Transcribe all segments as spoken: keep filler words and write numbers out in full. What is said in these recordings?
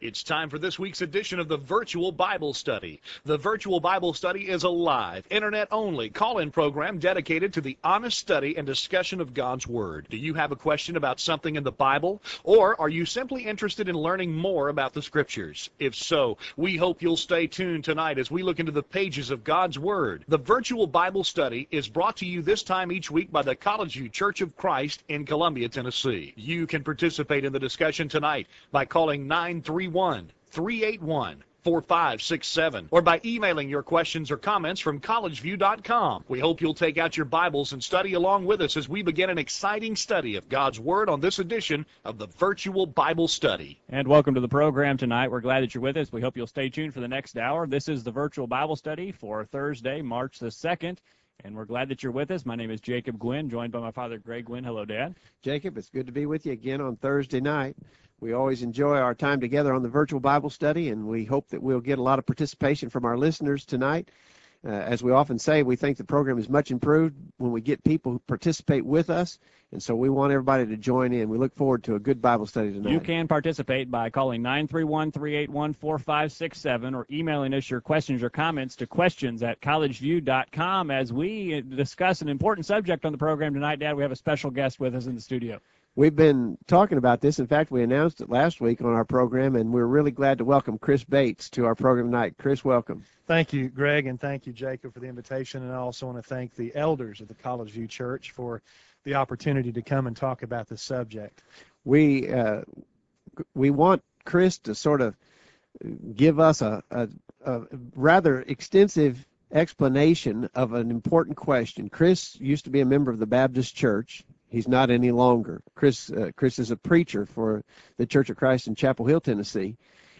It's time for this week's edition of the Virtual Bible Study. The Virtual Bible Study is a live, internet-only call-in program dedicated to the honest study and discussion of God's Word. Do you have a question about something in the Bible? Or are you simply interested in learning more about the Scriptures? If so, we hope you'll stay tuned tonight as we look into the pages of God's Word. The Virtual Bible Study is brought to you this time each week by the College View Church of Christ in Columbia, Tennessee. You can participate in the discussion tonight by calling nine three one, three eight one, four five six seven or by emailing your questions or comments from college view dot com. We hope you'll take out your Bibles and study along with us as we begin an exciting study of God's Word on this edition of the Virtual Bible Study. And welcome to the program tonight. We're glad that you're with us. We hope you'll stay tuned for the next hour. This is the Virtual Bible Study for Thursday, March the second. And we're glad that you're with us. My name is Jacob Gwynn, joined by my father, Greg Gwynn. Hello, Dad. Jacob, it's good to be with you again on Thursday night. We always enjoy our time together on the Virtual Bible Study, and we hope that we'll get a lot of participation from our listeners tonight. Uh, as we often say, we think the program is much improved when we get people who participate with us, and so we want everybody to join in. We look forward to a good Bible study tonight. You can participate by calling nine three one, three eight one, four five six seven or emailing us your questions or comments to questions at college view dot com. As we discuss an important subject on the program tonight, Dad, we have a special guest with us in the studio. We've been talking about this. In fact, we announced it last week on our program, and we're really glad to welcome Chris Bates to our program tonight. Chris, welcome. Thank you, Greg, and thank you, Jacob, for the invitation. And I also want to thank the elders of the College View Church for the opportunity to come and talk about this subject. We uh, we want Chris to sort of give us a, a, a rather extensive explanation of an important question. Chris used to be a member of the Baptist Church. He's not any longer. Chris uh, Chris is a preacher for the Church of Christ in Chapel Hill, Tennessee.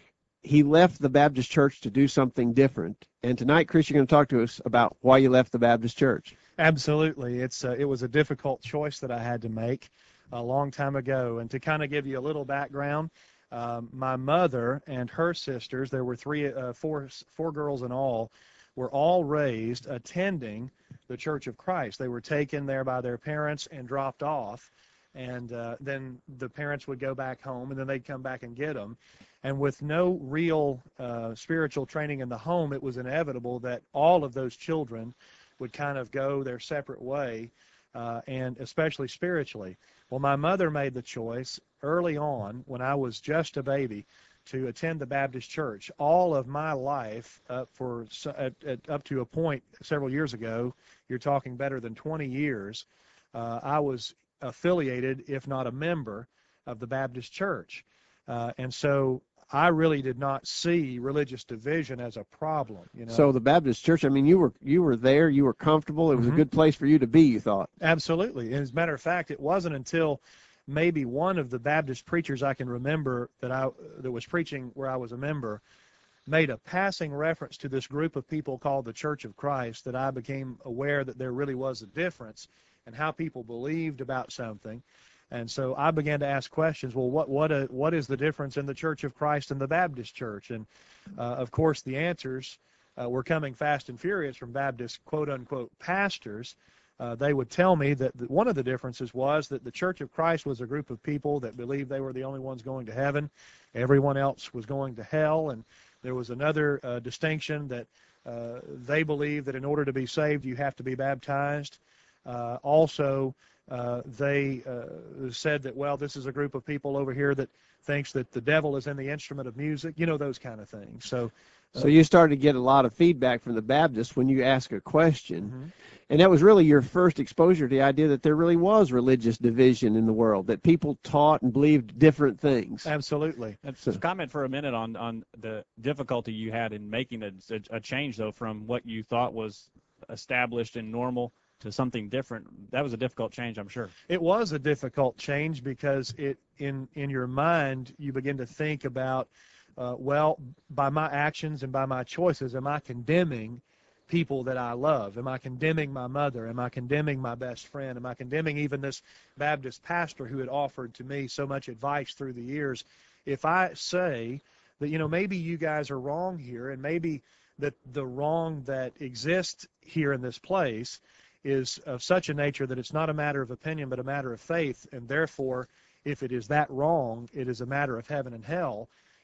He left the Baptist Church to do something different. And tonight, Chris, you're going to talk to us about why you left the Baptist Church. Absolutely. It's uh, it was a difficult choice that I had to make a long time ago. And to kind of give you a little background, um, my mother and her sisters, there were three, uh, four, four girls in all, were all raised attending the Church of Christ. They were taken there by their parents and dropped off, and uh, then the parents would go back home, and then they'd come back and get them. And with no real uh, spiritual training in the home, it was inevitable that all of those children would kind of go their separate way, uh, and especially spiritually. Well, my mother made the choice early on, when I was just a baby, to attend the Baptist Church. All of my life, up for at, at, up to a point several years ago, you're talking better than twenty years, uh, I was affiliated, if not a member, of the Baptist Church. Uh, and so I really did not see religious division as a problem. You know? So the Baptist Church, I mean, you were you were there, you were comfortable, it was Mm-hmm. a good place for you to be, you thought. Absolutely. And as a matter of fact, it wasn't until maybe one of the Baptist preachers I can remember that I that was preaching where I was a member made a passing reference to this group of people called the Church of Christ that I became aware that there really was a difference in how people believed about something. And so I began to ask questions. Well, what what a, what is the difference in the Church of Christ and the Baptist Church? And uh, of course, the answers uh, were coming fast and furious from Baptist quote unquote pastors. Uh, they would tell me that the, one of the differences was that the Church of Christ was a group of people that believed they were the only ones going to heaven. Everyone else was going to hell. And there was another uh, distinction that uh, they believed that in order to be saved, you have to be baptized. Uh, also, uh, they uh, said that, well, this is a group of people over here that thinks that the devil is in the instrument of music, you know, those kind of things. So, uh, So you started to get a lot of feedback from the Baptists when you ask a question. Mm-hmm. And that was really your first exposure to the idea that there really was religious division in the world, that people taught and believed different things. Absolutely. Let's comment for a minute on, on the difficulty you had in making a, a change, though, from what you thought was established and normal to something different. That was a difficult change, I'm sure. It was a difficult change because it in, in your mind, you begin to think about, uh, well, by my actions and by my choices, am I condemning people that I love? Am I condemning my mother? Am I condemning my best friend? Am I condemning even this Baptist pastor who had offered to me so much advice through the years? If I say that, you know, maybe you guys are wrong here, and maybe that the wrong that exists here in this place is of such a nature that it's not a matter of opinion but a matter of faith, and therefore, if it is that wrong, it is a matter of heaven and hell.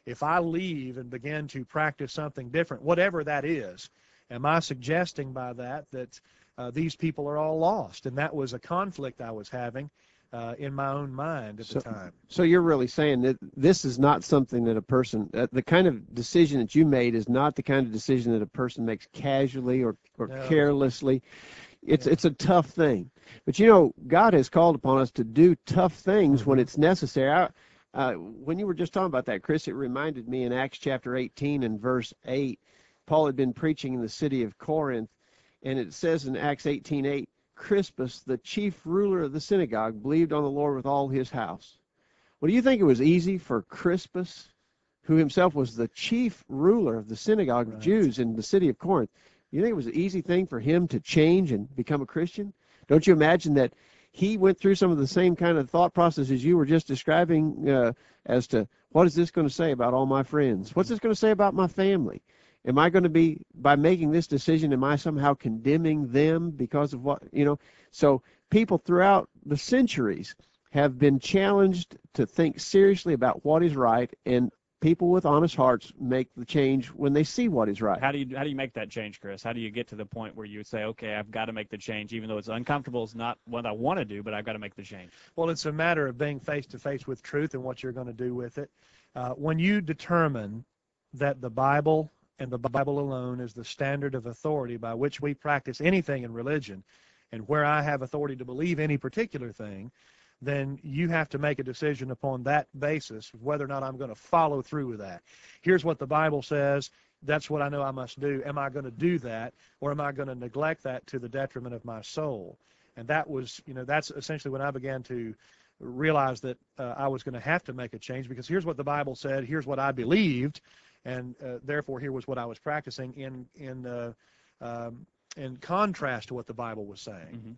if I leave and begin to practice something different, whatever that is, am I suggesting by that that uh, these people are all lost? And that was a conflict I was having uh, in my own mind at So, the time. so you're really saying that this is not something that a person, uh, the kind of decision that you made is not the kind of decision that a person makes casually or, or No. carelessly. It's Yeah. it's a tough thing. But you know, God has called upon us to do tough things when Mhm. it's necessary. I, uh, when you were just talking about that, Chris, it reminded me in Acts chapter eighteen and verse eight, Paul had been preaching in the city of Corinth, and it says in Acts eighteen eight, Crispus, the chief ruler of the synagogue, believed on the Lord with all his house. Well, do you think it was easy for Crispus, who himself was the chief ruler of the synagogue of Right. Jews in the city of Corinth, you think it was an easy thing for him to change and become a Christian? Don't you imagine that he went through some of the same kind of thought processes you were just describing uh, as to what is this going to say about all my friends? What's this going to say about my family? Am I going to be, by making this decision, am I somehow condemning them because of what, you know? So people throughout the centuries have been challenged to think seriously about what is right, and people with honest hearts make the change when they see what is right. How do you how do you make that change, Chris? How do you get to the point where you say, okay, I've got to make the change, even though it's uncomfortable, it's not what I want to do, but I've got to make the change? Well, it's a matter of being face to face with truth and what you're going to do with it. Uh, when you determine that the Bible and the Bible alone is the standard of authority by which we practice anything in religion, and where I have authority to believe any particular thing, then you have to make a decision upon that basis of whether or not I'm going to follow through with that. Here's what the Bible says. That's what I know I must do. Am I going to do that, or am I going to neglect that to the detriment of my soul? And that was, you know, that's essentially when I began to realize that uh, I was going to have to make a change, because here's what the Bible said, here's what I believed, and uh, therefore here was what I was practicing in in uh, um, in contrast to what the Bible was saying. Mm-hmm.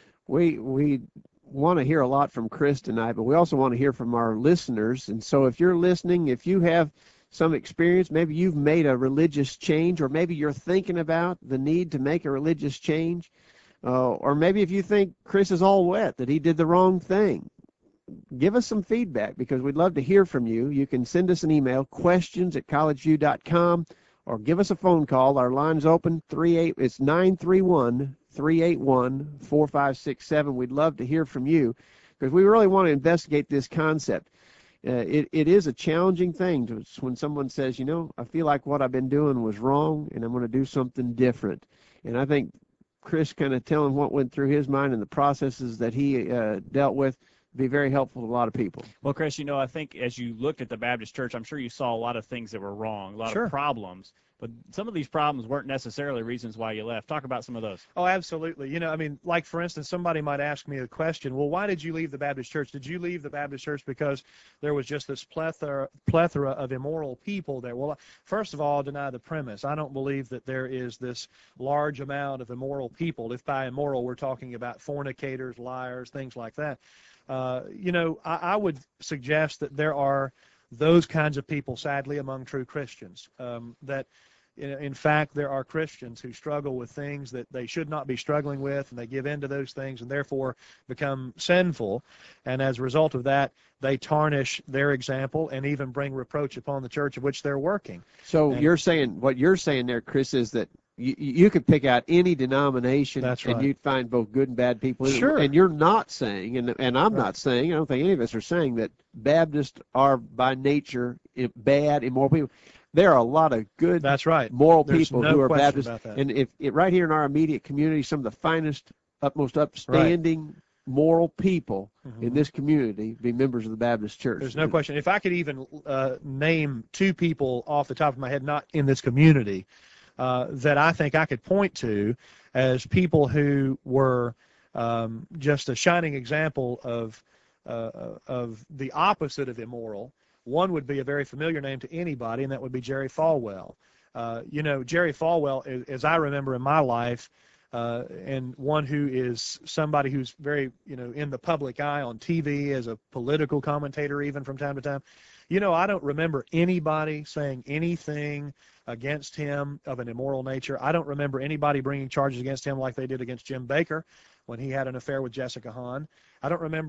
We we want to hear a lot from Chris tonight, but we also want to hear from our listeners. And so if you're listening, if you have some experience, maybe you've made a religious change, or maybe you're thinking about the need to make a religious change, uh, or maybe if you think Chris is all wet, that he did the wrong thing, give us some feedback, because we'd love to hear from you. You can send us an email, questions at collegeview dot com, or give us a phone call. Our line's open, three eight, it's nine three one, three eight one, four five six seven. We'd love to hear from you, because we really want to investigate this concept. Uh, it, it is a challenging thing to, when someone says, you know, I feel like what I've been doing was wrong, and I'm going to do something different. And I think Chris kind of telling what went through his mind and the processes that he uh, dealt with be very helpful to a lot of people. Well, Chris, you know, I think as you looked at the Baptist church, I'm sure you saw a lot of things that were wrong, a lot Sure. of problems, but some of these problems weren't necessarily reasons why you left. Talk about some of those. Oh, absolutely. You know, I mean, like, for instance, somebody might ask me a question, well, why did you leave the Baptist church? Did you leave the Baptist church because there was just this plethora, plethora of immoral people there? Well, first of all, I'll deny the premise. I don't believe that there is this large amount of immoral people. If by immoral we're talking about fornicators, liars, things like that. Uh, you know, I, I would suggest that there are those kinds of people, sadly, among true Christians, um, that in fact, there are Christians who struggle with things that they should not be struggling with, and they give in to those things and therefore become sinful. And as a result of that, they tarnish their example and even bring reproach upon the church of which they're working. So And- you're saying, what you're saying there, Chris, is that you, you could pick out any denomination, That's and right. you'd find both good and bad people. Sure. And you're not saying, and, and I'm Right. not saying, I don't think any of us are saying that Baptists are by nature i- bad, immoral people. There are a lot of good, That's right. moral There's people no who are question Baptists. about that. And if it, right here in our immediate community, some of the finest, utmost upstanding, moral people in Mhm. this community be members of the Baptist church. There's no question. If I could even uh, name two people off the top of my head, not in this community, uh, that I think I could point to as people who were um, just a shining example of uh, of the opposite of immoral. One would be a very familiar name to anybody, and that would be Jerry Falwell. Uh, you know, Jerry Falwell, as, as I remember in my life, uh, and one who is somebody who's very, you know, in the public eye on T V as a political commentator even from time to time. You know, I don't remember anybody saying anything against him of an immoral nature. I don't remember anybody bringing charges against him like they did against Jim Baker when he had an affair with Jessica Hahn. I don't remember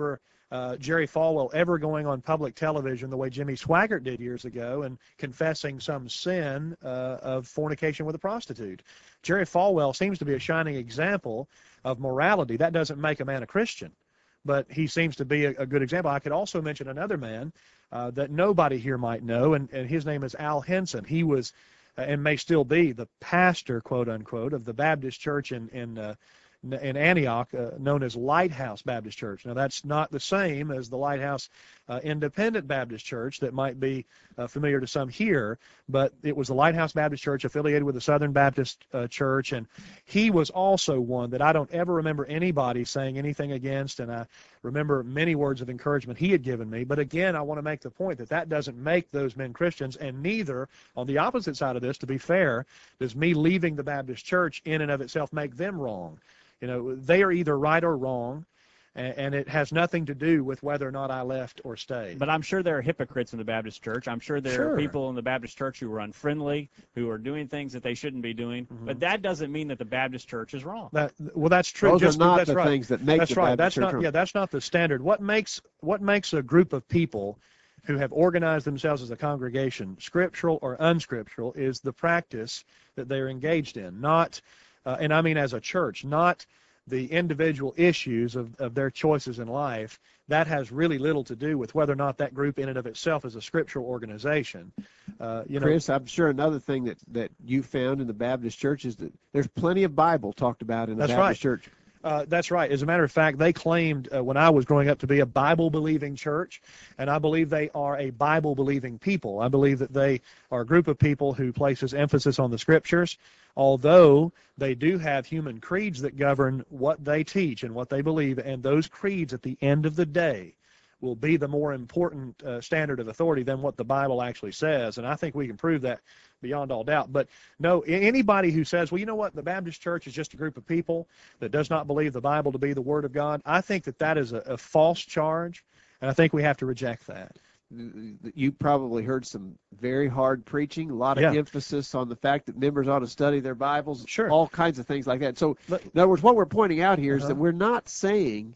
uh, Jerry Falwell ever going on public television the way Jimmy Swaggart did years ago and confessing some sin uh, of fornication with a prostitute. Jerry Falwell seems to be a shining example of morality. That doesn't make a man a Christian, but he seems to be a, a good example. I could also mention another man uh, that nobody here might know, and, and his name is Al Henson. He was, uh, and may still be, the pastor, quote unquote, of the Baptist church in, in uh, in Antioch, uh, known as Lighthouse Baptist Church. Now, that's not the same as the Lighthouse uh, Independent Baptist Church that might be uh, familiar to some here, but it was the Lighthouse Baptist Church affiliated with the Southern Baptist uh, Church, and he was also one that I don't ever remember anybody saying anything against, and I remember many words of encouragement he had given me. But again, I want to make the point that that doesn't make those men Christians, and neither, on the opposite side of this, to be fair, does me leaving the Baptist Church in and of itself make them wrong. You know, they are either right or wrong, and, and it has nothing to do with whether or not I left or stayed. But I'm sure there are hypocrites in the Baptist church. I'm sure there Sure. are people in the Baptist church who are unfriendly, who are doing things that they shouldn't be doing. Mhm. But that doesn't mean that the Baptist church is wrong. That, well, that's true. Those Just, are not that's the right. things that make That's the right. Baptist That's Church not. wrong. Yeah, that's not the standard. What makes what makes a group of people who have organized themselves as a congregation, scriptural or unscriptural, is the practice that they are engaged in. Not, uh, and I mean as a church, not the individual issues of, of their choices in life. That has really little to do with whether or not that group in and of itself is a scriptural organization. Uh, you know, Chris, I'm sure another thing that, that you found in the Baptist church is that there's plenty of Bible talked about in the That's Baptist right. church. Uh, that's right. As a matter of fact, they claimed uh, when I was growing up to be a Bible-believing church, and I believe they are a Bible-believing people. I believe that they are a group of people who places emphasis on the Scriptures, although they do have human creeds that govern what they teach and what they believe, and those creeds at the end of the day will be the more important uh, standard of authority than what the Bible actually says, and I think we can prove that beyond all doubt. But no, anybody who says, well, you know what, the Baptist church is just a group of people that does not believe the Bible to be the Word of God, I think that that is a, a false charge, and I think we have to reject that. You probably heard some very hard preaching, a lot of Yeah. emphasis on the fact that members ought to study their Bibles, Sure. all kinds of things like that. So, But- in other words, what we're pointing out here is Uh-huh. that we're not saying,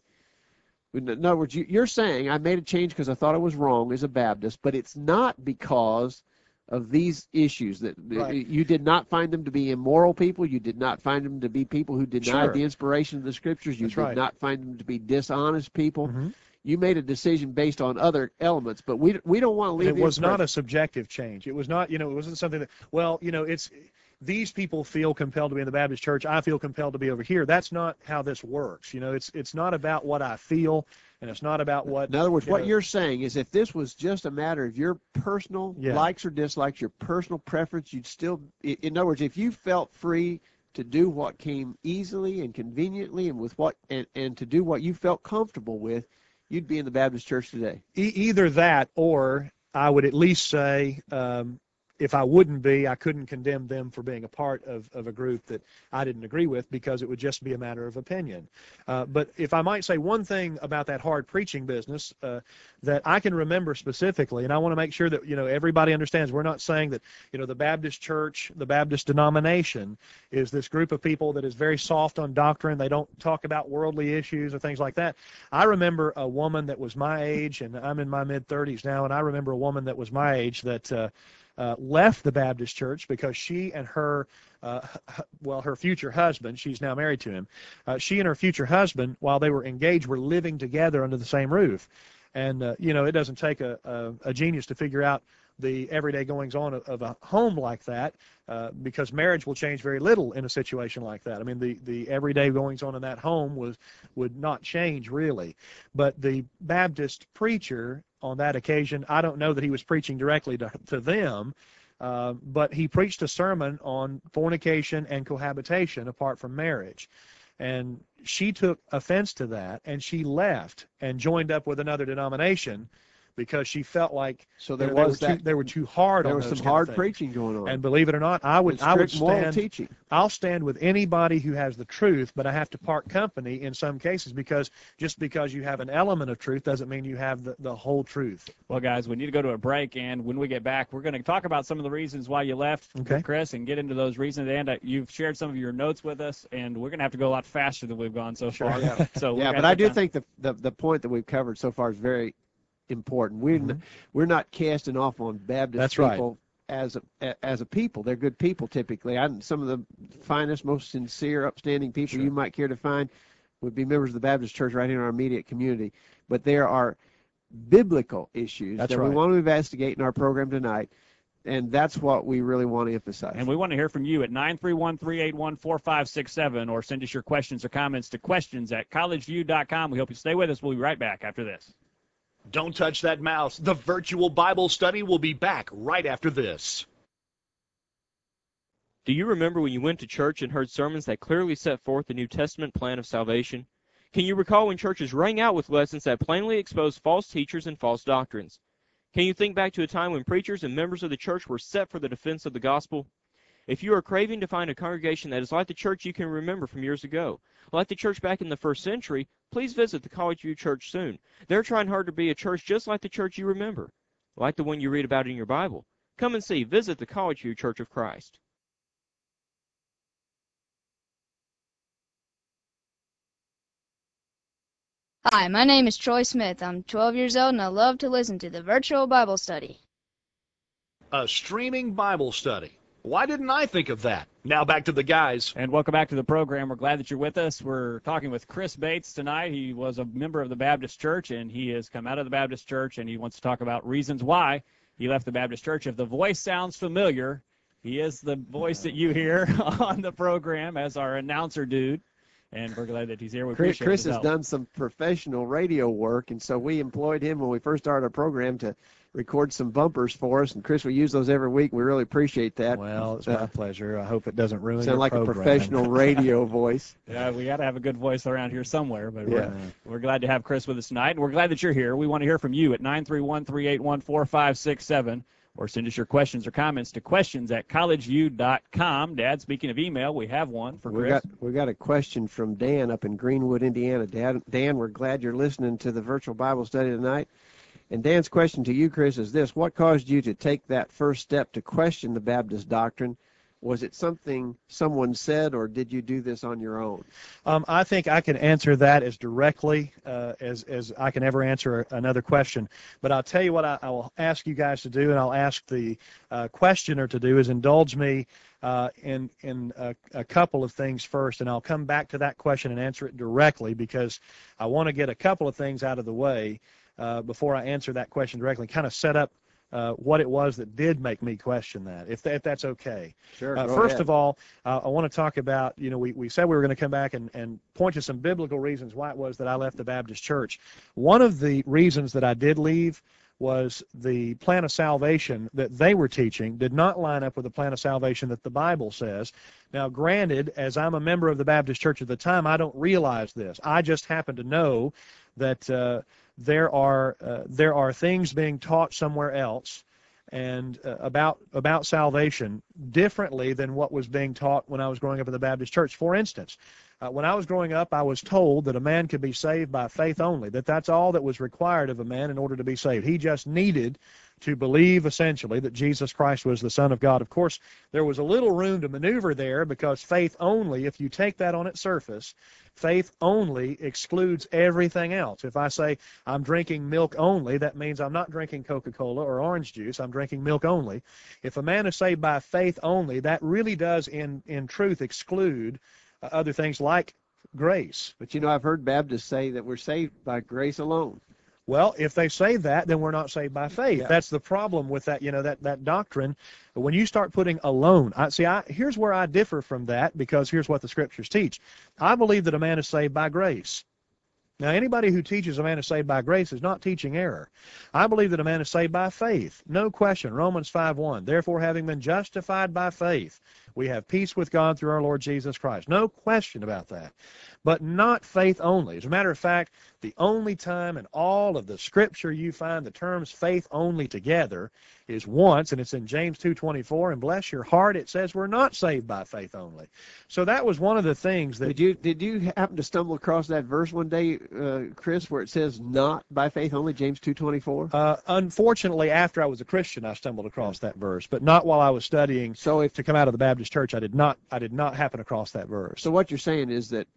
in other words, you- you're saying I made a change because I thought it was wrong as a Baptist, but it's not because of these issues that Right. you did not find them to be immoral people. You did not find them to be people who denied Sure. the inspiration of the Scriptures. You That's did right. not find them to be dishonest people. Mhm. You made a decision based on other elements, but we we don't want to leave. And it the was not impression- a subjective change. It was not, you know, it wasn't something that, well, you know, it's these people feel compelled to be in the Baptist church. I feel compelled to be over here. That's not how this works. You know, it's it's not about what I feel, and it's not about what. In other words, you what know, you're saying is if this was just a matter of your personal Yeah. likes or dislikes, your personal preference, you'd still, i- in other words, if you felt free to do what came easily and conveniently and with what, and, and to do what you felt comfortable with, you'd be in the Baptist church today. E- either that, or I would at least say, um, if I wouldn't be, I couldn't condemn them for being a part of, of a group that I didn't agree with, because it would just be a matter of opinion. Uh, but if I might say one thing about that hard preaching business uh, that I can remember specifically, and I want to make sure that, you know, everybody understands, we're not saying that, you know, the Baptist church, the Baptist denomination is this group of people that is very soft on doctrine. They don't talk about worldly issues or things like that. I remember a woman that was my age, and I'm in my mid thirties now, and I remember a woman that was my age that uh, Uh, left the Baptist church because she and her, uh, well, her future husband, she's now married to him, uh, she and her future husband, while they were engaged, were living together under the same roof. And, uh, you know, it doesn't take a, a, a genius to figure out the everyday goings-on of, of a home like that, uh, because marriage will change very little in a situation like that. I mean, the, the everyday goings-on in that home was would not change really. But the Baptist preacher on that occasion, I don't know that he was preaching directly to, to them, uh, but he preached a sermon on fornication and cohabitation apart from marriage. And she took offense to that, and she left and joined up with another denomination because she felt like So they, there they was were that. too, they were too hard There on was those some kind of hard things. preaching going on. And believe it or not, I would And I would strict moral stand teaching. I'll stand with anybody who has the truth, but I have to part company in some cases, because just because you have an element of truth doesn't mean you have the, the whole truth. Well, guys, we need to go to a break, and when we get back, we're going to talk about some of the reasons why you left, Okay. Chris, and get into those reasons. And uh, you've shared some of your notes with us, and we're going to have to go a lot faster than we've gone so Sure. far. Yeah. So we're Yeah, gonna but I take do time. think the, the the point that we've covered so far is very important. We're Mhm. n- we're not casting off on Baptist That's right. people as a a- as a people. They're good people typically. I, some of the finest, most sincere, upstanding people Sure. you might care to find would be members of the Baptist Church right here in our immediate community. But there are biblical issues That's that we right. want to investigate in our program tonight, and that's what we really want to emphasize. And we want to hear from you at nine three one, three eight one, four five six seven, or send us your questions or comments to questions at college view dot com. We hope you stay with us. We'll be right back after this. Don't touch that mouse. The virtual Bible study will be back right after this. Do you remember when you went to church and heard sermons that clearly set forth the New Testament plan of salvation? Can you recall when churches rang out with lessons that plainly exposed false teachers and false doctrines? Can you think back to a time when preachers and members of the church were set for the defense of the gospel? If you are craving to find a congregation that is like the church you can remember from years ago, like the church back in the first century, please visit the College View Church soon. They're trying hard to be a church just like the church you remember, like the one you read about in your Bible. Come and see. Visit the College View Church of Christ. Hi, my name is Troy Smith. I'm twelve years old and I love to listen to the virtual Bible study. A streaming Bible study. Why didn't I think of that? Now back to the guys. And welcome back to the program. We're glad that you're with us. We're talking with Chris Bates tonight. He was a member of the Baptist Church, and he has come out of the Baptist Church, and he wants to talk about reasons why he left the Baptist Church. If the voice sounds familiar, he is the voice that you hear on the program as our announcer dude, and we're glad that he's here. We Chris, appreciate Chris his has help. done some professional radio work, and so we employed him when we first started our program to record some bumpers for us. And Chris, we use those every week. We really appreciate that. Well, it's Uh, my pleasure. I hope it doesn't ruin Sound your like program. a professional radio voice. Yeah, we got to have a good voice around here somewhere, but Yeah. we're, we're glad to have Chris with us tonight, and we're glad that you're here. We want to hear from you at nine three one, three eight one, four five six seven, or send us your questions or comments to questions at college view dot com. Dad, speaking of email, we have one for We Chris. got we got a question from Dan up in Greenwood, Indiana. Dan, Dan, we're glad you're listening to the virtual Bible study tonight. And Dan's question to you, Chris, is this: what caused you to take that first step to question the Baptist doctrine? Was it something someone said, or did you do this on your own? Um, I think I can answer that as directly uh, as, as I can ever answer another question. But I'll tell you what I, I will ask you guys to do, and I'll ask the uh, questioner to do, is indulge me uh, in, in a, a couple of things first, and I'll come back to that question and answer it directly, because I want to get a couple of things out of the way uh, before I answer that question directly, kind of set up Uh, what it was that did make me question that, if, that, if that's okay. Sure. Uh, first of all, uh, I want to talk about, you know, we, we said we were going to come back and, and point to some biblical reasons why it was that I left the Baptist Church. One of the reasons that I did leave was the plan of salvation that they were teaching did not line up with the plan of salvation that the Bible says. Now, granted, as I'm a member of the Baptist Church at the time, I don't realize this. I just happen to know that uh, there are uh, there are things being taught somewhere else and uh, about about salvation differently than what was being taught when I was growing up in the Baptist Church. For instance, uh, when I was growing up, I was told that a man could be saved by faith only, that that's all that was required of a man in order to be saved. He just needed to believe, essentially, that Jesus Christ was the Son of God. Of course, there was a little room to maneuver there, because faith only, if you take that on its surface, faith only excludes everything else. If I say I'm drinking milk only, that means I'm not drinking Coca-Cola or orange juice. I'm drinking milk only. If a man is saved by faith only, that really does, in, in truth, exclude uh, other things like grace. But you know, I've heard Baptists say that we're saved by grace alone. Well, if they say that, then we're not saved by faith. Yeah. That's the problem with that, you know, that, that doctrine. When you start putting alone, I see, I, here's where I differ from that, because here's what the Scriptures teach. I believe that a man is saved by grace. Now, anybody who teaches a man is saved by grace is not teaching error. I believe that a man is saved by faith. No question. Romans five one. Therefore, having been justified by faith, we have peace with God through our Lord Jesus Christ. No question about that. but not faith only. As a matter of fact, the only time in all of the Scripture you find the terms faith only together is once, and it's in James two twenty-four, and bless your heart, it says we're not saved by faith only. So that was one of the things that... Did you did you happen to stumble across that verse one day, uh, Chris, where it says not by faith only, James two twenty-four? Uh, unfortunately, after I was a Christian, I stumbled across that verse, but not while I was studying So if to come out of the Baptist church. I did not I did not happen across that verse. so, what you're saying is that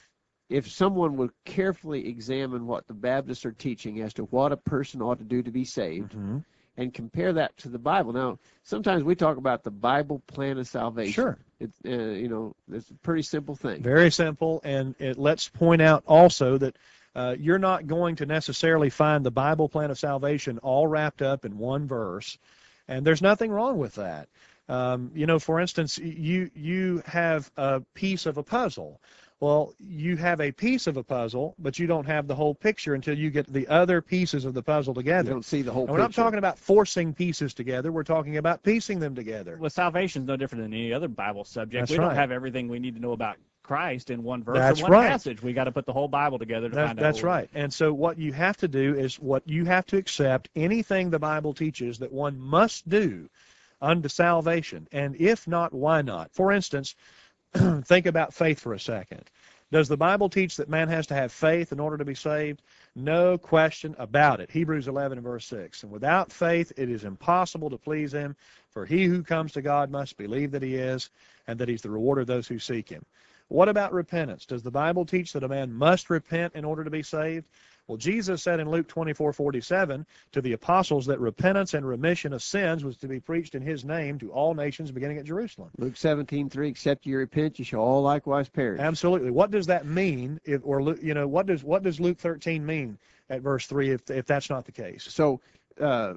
if someone would carefully examine what the Baptists are teaching as to what a person ought to do to be saved, Mhm. and compare that to the Bible. Now, sometimes we talk about the Bible plan of salvation. Sure. It's, uh, you know, it's a pretty simple thing. Very simple, and it, let's point out also that uh, you're not going to necessarily find the Bible plan of salvation all wrapped up in one verse, and there's nothing wrong with that. Um, you know, for instance, you you have a piece of a puzzle. Well, you have a piece of a puzzle, but you don't have the whole picture until you get the other pieces of the puzzle You together. don't see the whole And we're not picture. talking about forcing pieces together. We're talking about piecing them together. Well, salvation is no different than any other Bible subject. That's we right. don't have everything we need to know about Christ in one verse That's or one right. passage. We got to put the whole Bible together to That, find out. that's what we- right. And so what you have to do is what you have to accept anything the Bible teaches that one must do unto salvation. And if not, why not? For instance, think about faith for a second. Does the Bible teach that man has to have faith in order to be saved? No question about it. Hebrews eleven and verse six. And without faith it is impossible to please him, for he who comes to God must believe that he is, and that he's the rewarder of those who seek him. What about repentance? Does the Bible teach that a man must repent in order to be saved? Well, Jesus said in Luke twenty-four forty-seven to the apostles that repentance and remission of sins was to be preached in his name to all nations beginning at Jerusalem. Luke seventeen three, except you repent, you shall all likewise perish. Absolutely. What does that mean? If, or Lu- you know, what does what does Luke thirteen mean at verse three? If if that's not the case, So, uh,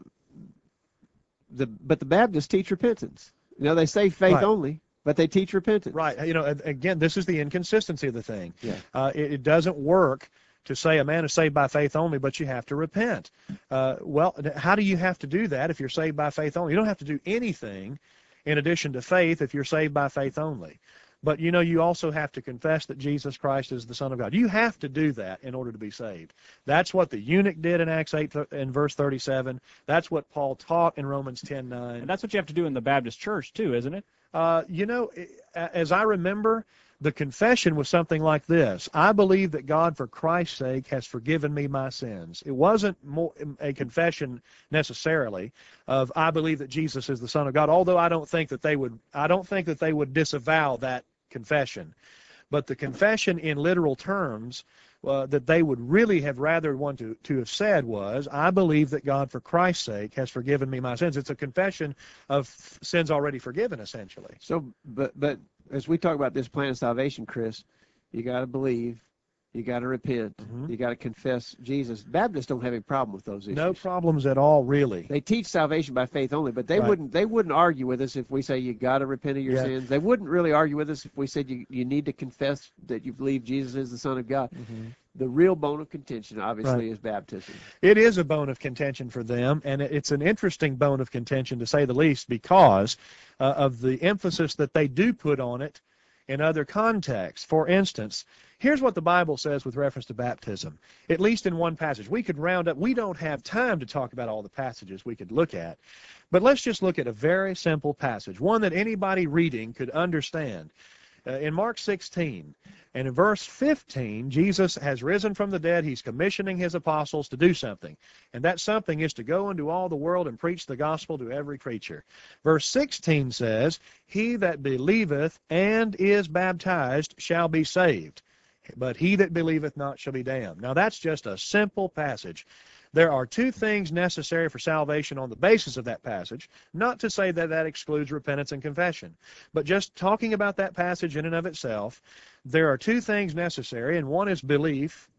the but the Baptists teach repentance. You know, they say faith Right. only, but they teach repentance. right? You know, a- again, this is the inconsistency of the thing. Yeah. Uh, it, it doesn't work to say a man is saved by faith only, but you have to repent. Uh, well, how do you have to do that if you're saved by faith only? You don't have to do anything in addition to faith if you're saved by faith only. But, you know, you also have to confess that Jesus Christ is the Son of God. You have to do that in order to be saved. That's what the eunuch did in Acts eight and verse thirty-seven. That's what Paul taught in Romans ten nine. And that's what you have to do in the Baptist church, too, isn't it? Uh, you know, as I remember, the confession was something like this. I believe that God, for Christ's sake, has forgiven me my sins. It wasn't more a confession necessarily of I believe that Jesus is the Son of God, although I don't think that they would I don't think that they would disavow that confession. But the confession in literal terms uh, that they would really have rather want to, to have said was, I believe that God, for Christ's sake, has forgiven me my sins. It's a confession of sins already forgiven, essentially. So, but but as we talk about this plan of salvation, Chris, you got to believe, you got to repent, Mhm. you got to confess Jesus. Baptists don't have any problem with those issues. No problems at all, really. They teach salvation by faith only, but they Right. wouldn't they wouldn't argue with us if we say you got to repent of your Yeah. sins. They wouldn't really argue with us if we said you, you need to confess that you believe Jesus is the Son of God. Mhm. The real bone of contention, obviously, Right. is baptism. It is a bone of contention for them, and it's an interesting bone of contention, to say the least, because uh, of the emphasis that they do put on it in other contexts. For instance, here's what the Bible says with reference to baptism, at least in one passage. We could round up, we don't have time to talk about all the passages we could look at, but let's just look at a very simple passage, one that anybody reading could understand. Uh, in Mark sixteen, and in verse fifteen, Jesus has risen from the dead. He's commissioning his apostles to do something, and that something is to go into all the world and preach the gospel to every creature. Verse sixteen says, he that believeth and is baptized shall be saved, but he that believeth not shall be damned. Now that's just a simple passage. There are two things necessary for salvation on the basis of that passage, not to say that that excludes repentance and confession, but just talking about that passage in and of itself, there are two things necessary, and one is belief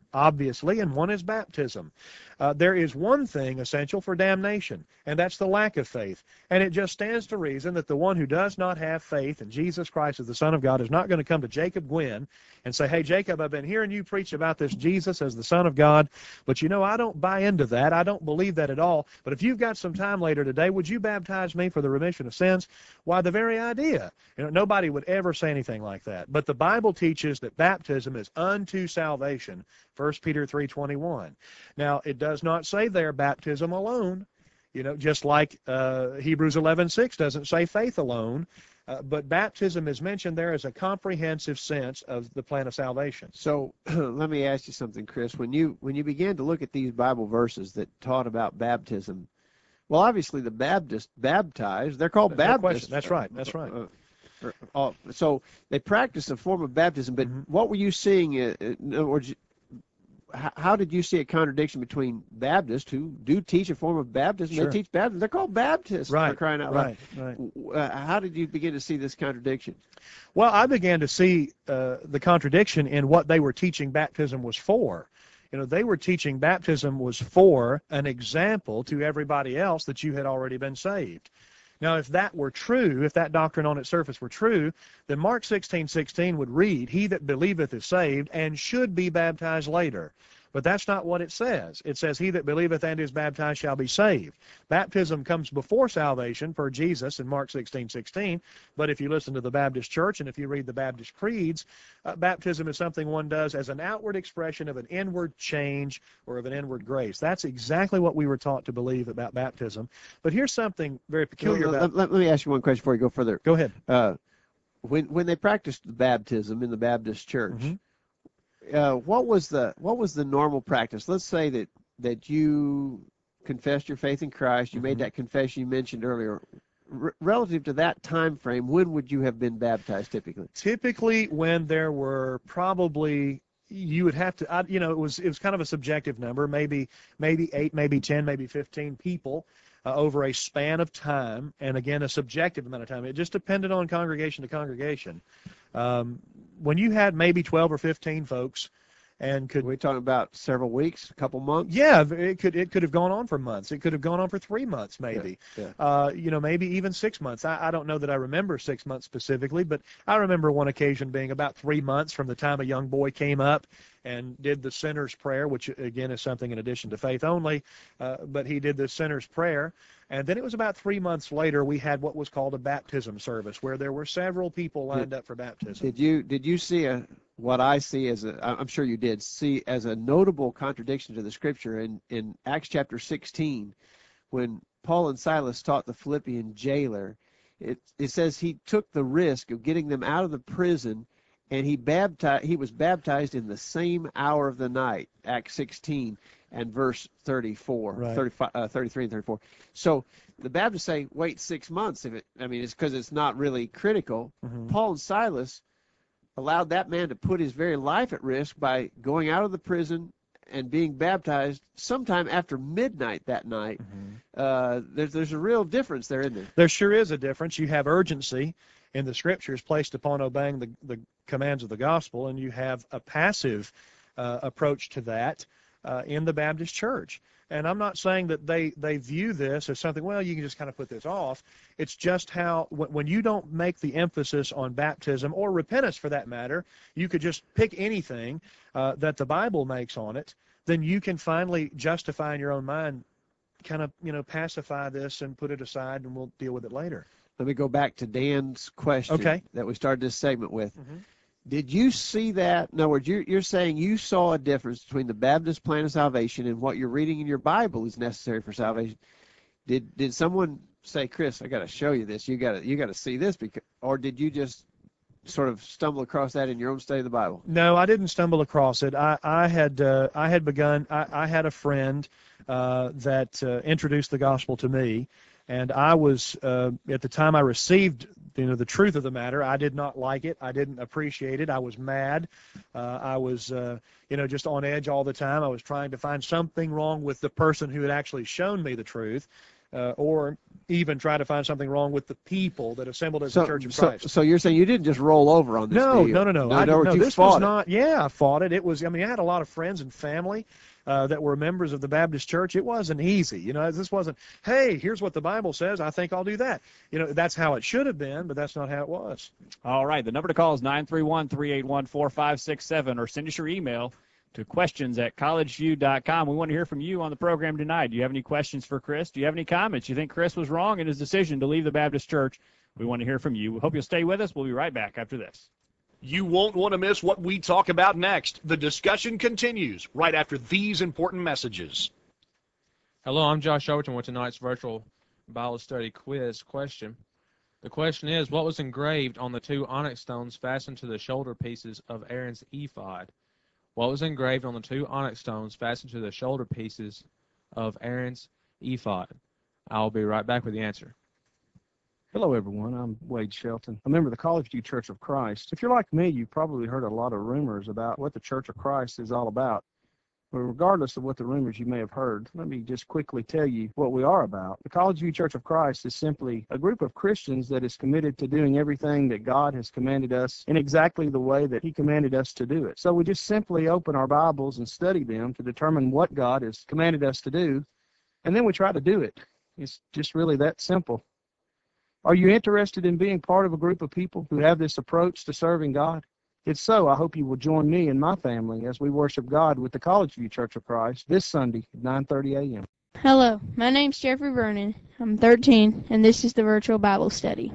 obviously, and one is baptism. Uh, there is one thing essential for damnation, and that's the lack of faith. And it just stands to reason that the one who does not have faith in Jesus Christ as the Son of God is not going to come to Jacob Gwynn and say, hey, Jacob, I've been hearing you preach about this Jesus as the Son of God, but you know, I don't buy into that. I don't believe that at all. But if you've got some time later today, would you baptize me for the remission of sins? Why, the very idea. You know, nobody would ever say anything like that. But the Bible teaches that baptism is unto salvation, First Peter three twenty-one. Now, it does not say there baptism alone, you know, just like uh, Hebrews eleven six doesn't say faith alone, uh, but baptism is mentioned there as a comprehensive sense of the plan of salvation. So let me ask you something, Chris. When you when you began to look at these Bible verses that taught about baptism, well, obviously the Baptists baptized. They're called No Baptists. question. That's right. That's right. Uh, uh, uh, so they practiced a form of baptism, but Mm-hmm. what were you seeing? Uh, in other words, how, how did you see a contradiction between Baptists who do teach a form of baptism? Sure. They teach baptism. They're called Baptists. For Right. crying out Right. loud. Right. Uh, how did you begin to see this contradiction? Well, I began to see uh, the contradiction in what they were teaching baptism was for. You know, they were teaching baptism was for an example to everybody else that you had already been saved. Now, if that were true, if that doctrine on its surface were true, then Mark sixteen sixteen would read, he that believeth is saved and should be baptized later. But that's not what it says. It says, he that believeth and is baptized shall be saved. Baptism comes before salvation for Jesus in Mark sixteen sixteen. But if you listen to the Baptist Church and if you read the Baptist creeds, uh, baptism is something one does as an outward expression of an inward change or of an inward grace. That's exactly what we were taught to believe about baptism. But here's something very peculiar let, about... let, let me ask you one question before you go further. Go ahead. Uh, when when they practiced baptism in the Baptist church, Mhm. uh, what was the what was the normal practice? Let's say that that you confessed your faith in Christ, you made Mhm. that confession you mentioned earlier. R- relative to that time frame, when would you have been baptized typically? Typically when there were probably, you would have to, I, you know, it was it was kind of a subjective number, maybe maybe eight, maybe ten, maybe fifteen people uh, over a span of time, and again, a subjective amount of time. It just depended on congregation to congregation. Um, when you had maybe twelve or fifteen folks, and could Are we talking about several weeks, a couple months? yeah, it could it could have gone on for months. It could have gone on for three months, maybe. Yeah, yeah. Uh, you know, maybe even six months. I, I don't know that I remember six months specifically, but I remember one occasion being about three months from the time a young boy came up and did the sinner's prayer, which again is something in addition to faith only. Uh, but he did the sinner's prayer, and then it was about three months later we had what was called a baptism service, where there were several people lined up for baptism. Did you did you see a what I see as a I'm sure you did see as a notable contradiction to the scripture in in Acts chapter sixteen, when Paul and Silas taught the Philippian jailer, it it says he took the risk of getting them out of the prison, and he baptized he was baptized in the same hour of the night. Acts sixteen and verse thirty-four, Right. thirty-five, uh, thirty-three and thirty-four. So the Baptists say wait six months if it I mean it's because it's not really critical. Mhm. Paul and Silas allowed that man to put his very life at risk by going out of the prison and being baptized sometime after midnight that night. Mhm. Uh, there's there's a real difference there, isn't there? There sure is a difference. You have urgency in the scriptures placed upon obeying the, the commands of the gospel, and you have a passive uh, approach to that uh, in the Baptist church. And I'm not saying that they, they view this as something, well, you can just kind of put this off. It's just how, when, when you don't make the emphasis on baptism or repentance for that matter, you could just pick anything uh, that the Bible makes on it, then you can finally justify in your own mind, kind of, you know, pacify this and put it aside, and we'll deal with it later. Let me go back to Dan's question Okay. that we started this segment with. Mhm. Did you see that? In other words, you're, you're saying you saw a difference between the Baptist plan of salvation and what you're reading in your Bible is necessary for salvation. Did did someone say, Chris, I got to show you this. You got to you got to see this, because, or did you just sort of stumble across that in your own study of the Bible? No, I didn't stumble across it. I, I had uh, I had begun. I, I had a friend uh, that uh, introduced the gospel to me, and I was uh, at the time I received you know the truth of the matter. I did not like it. I didn't appreciate it. I was mad. Uh, I was uh, you know just on edge all the time. I was trying to find something wrong with the person who had actually shown me the truth. uh, or even try to find something wrong with the people that assembled as So, the Church of so, Christ. so you're saying you didn't just roll over on this No, deal? no, no, no. No, I no, didn't, no you this fought was it. not. Yeah, I fought it. It was. I mean, I had a lot of friends and family uh, that were members of the Baptist Church. It wasn't easy. You know, this wasn't. Hey, here's what the Bible says. I think I'll do that. You know, that's how it should have been, but that's not how it was. All right. The number to call is nine three one, three eight one, four five six seven, or send us your email to questions at collegeview dot com. We want to hear from you on the program tonight. Do you have any questions for Chris? Do you have any comments? You think Chris was wrong in his decision to leave the Baptist Church? We want to hear from you. We hope you'll stay with us. We'll be right back after this. You won't want to miss what we talk about next. The discussion continues right after these important messages. Hello, I'm Josh Overton with tonight's virtual Bible study quiz question. The question is, what was engraved on the two onyx stones fastened to the shoulder pieces of Aaron's ephod? What was engraved on the two onyx stones fastened to the shoulder pieces of Aaron's ephod? I'll be right back with the answer. Hello, everyone. I'm Wade Shelton, a member of the College View Church of Christ. If you're like me, you've probably heard a lot of rumors about what the Church of Christ is all about. But regardless of what the rumors you may have heard, let me just quickly tell you what we are about. The College View Church of Christ is simply a group of Christians that is committed to doing everything that God has commanded us in exactly the way that He commanded us to do it. So we just simply open our Bibles and study them to determine what God has commanded us to do, and then we try to do it. It's just really that simple. Are you interested in being part of a group of people who have this approach to serving God? If so, I hope you will join me and my family as we worship God with the College View Church of Christ this Sunday at nine thirty a m Hello, my name's Jeffrey Vernon. I'm thirteen, and this is the virtual Bible study.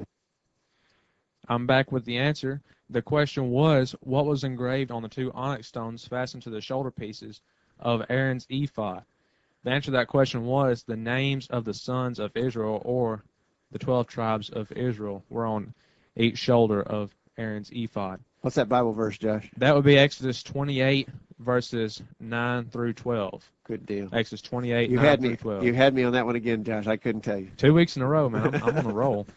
I'm back with the answer. The question was, what was engraved on the two onyx stones fastened to the shoulder pieces of Aaron's ephod? The answer to that question was the names of the sons of Israel, or the twelve tribes of Israel, were on each shoulder of Aaron's ephod. What's that Bible verse, Josh? That would be Exodus twenty-eight, verses nine through twelve. Good deal. Exodus twenty-eight, You nine had through me. twelve. You had me on that one again, Josh. I couldn't tell you. Two weeks in a row, man. I'm, I'm on a roll.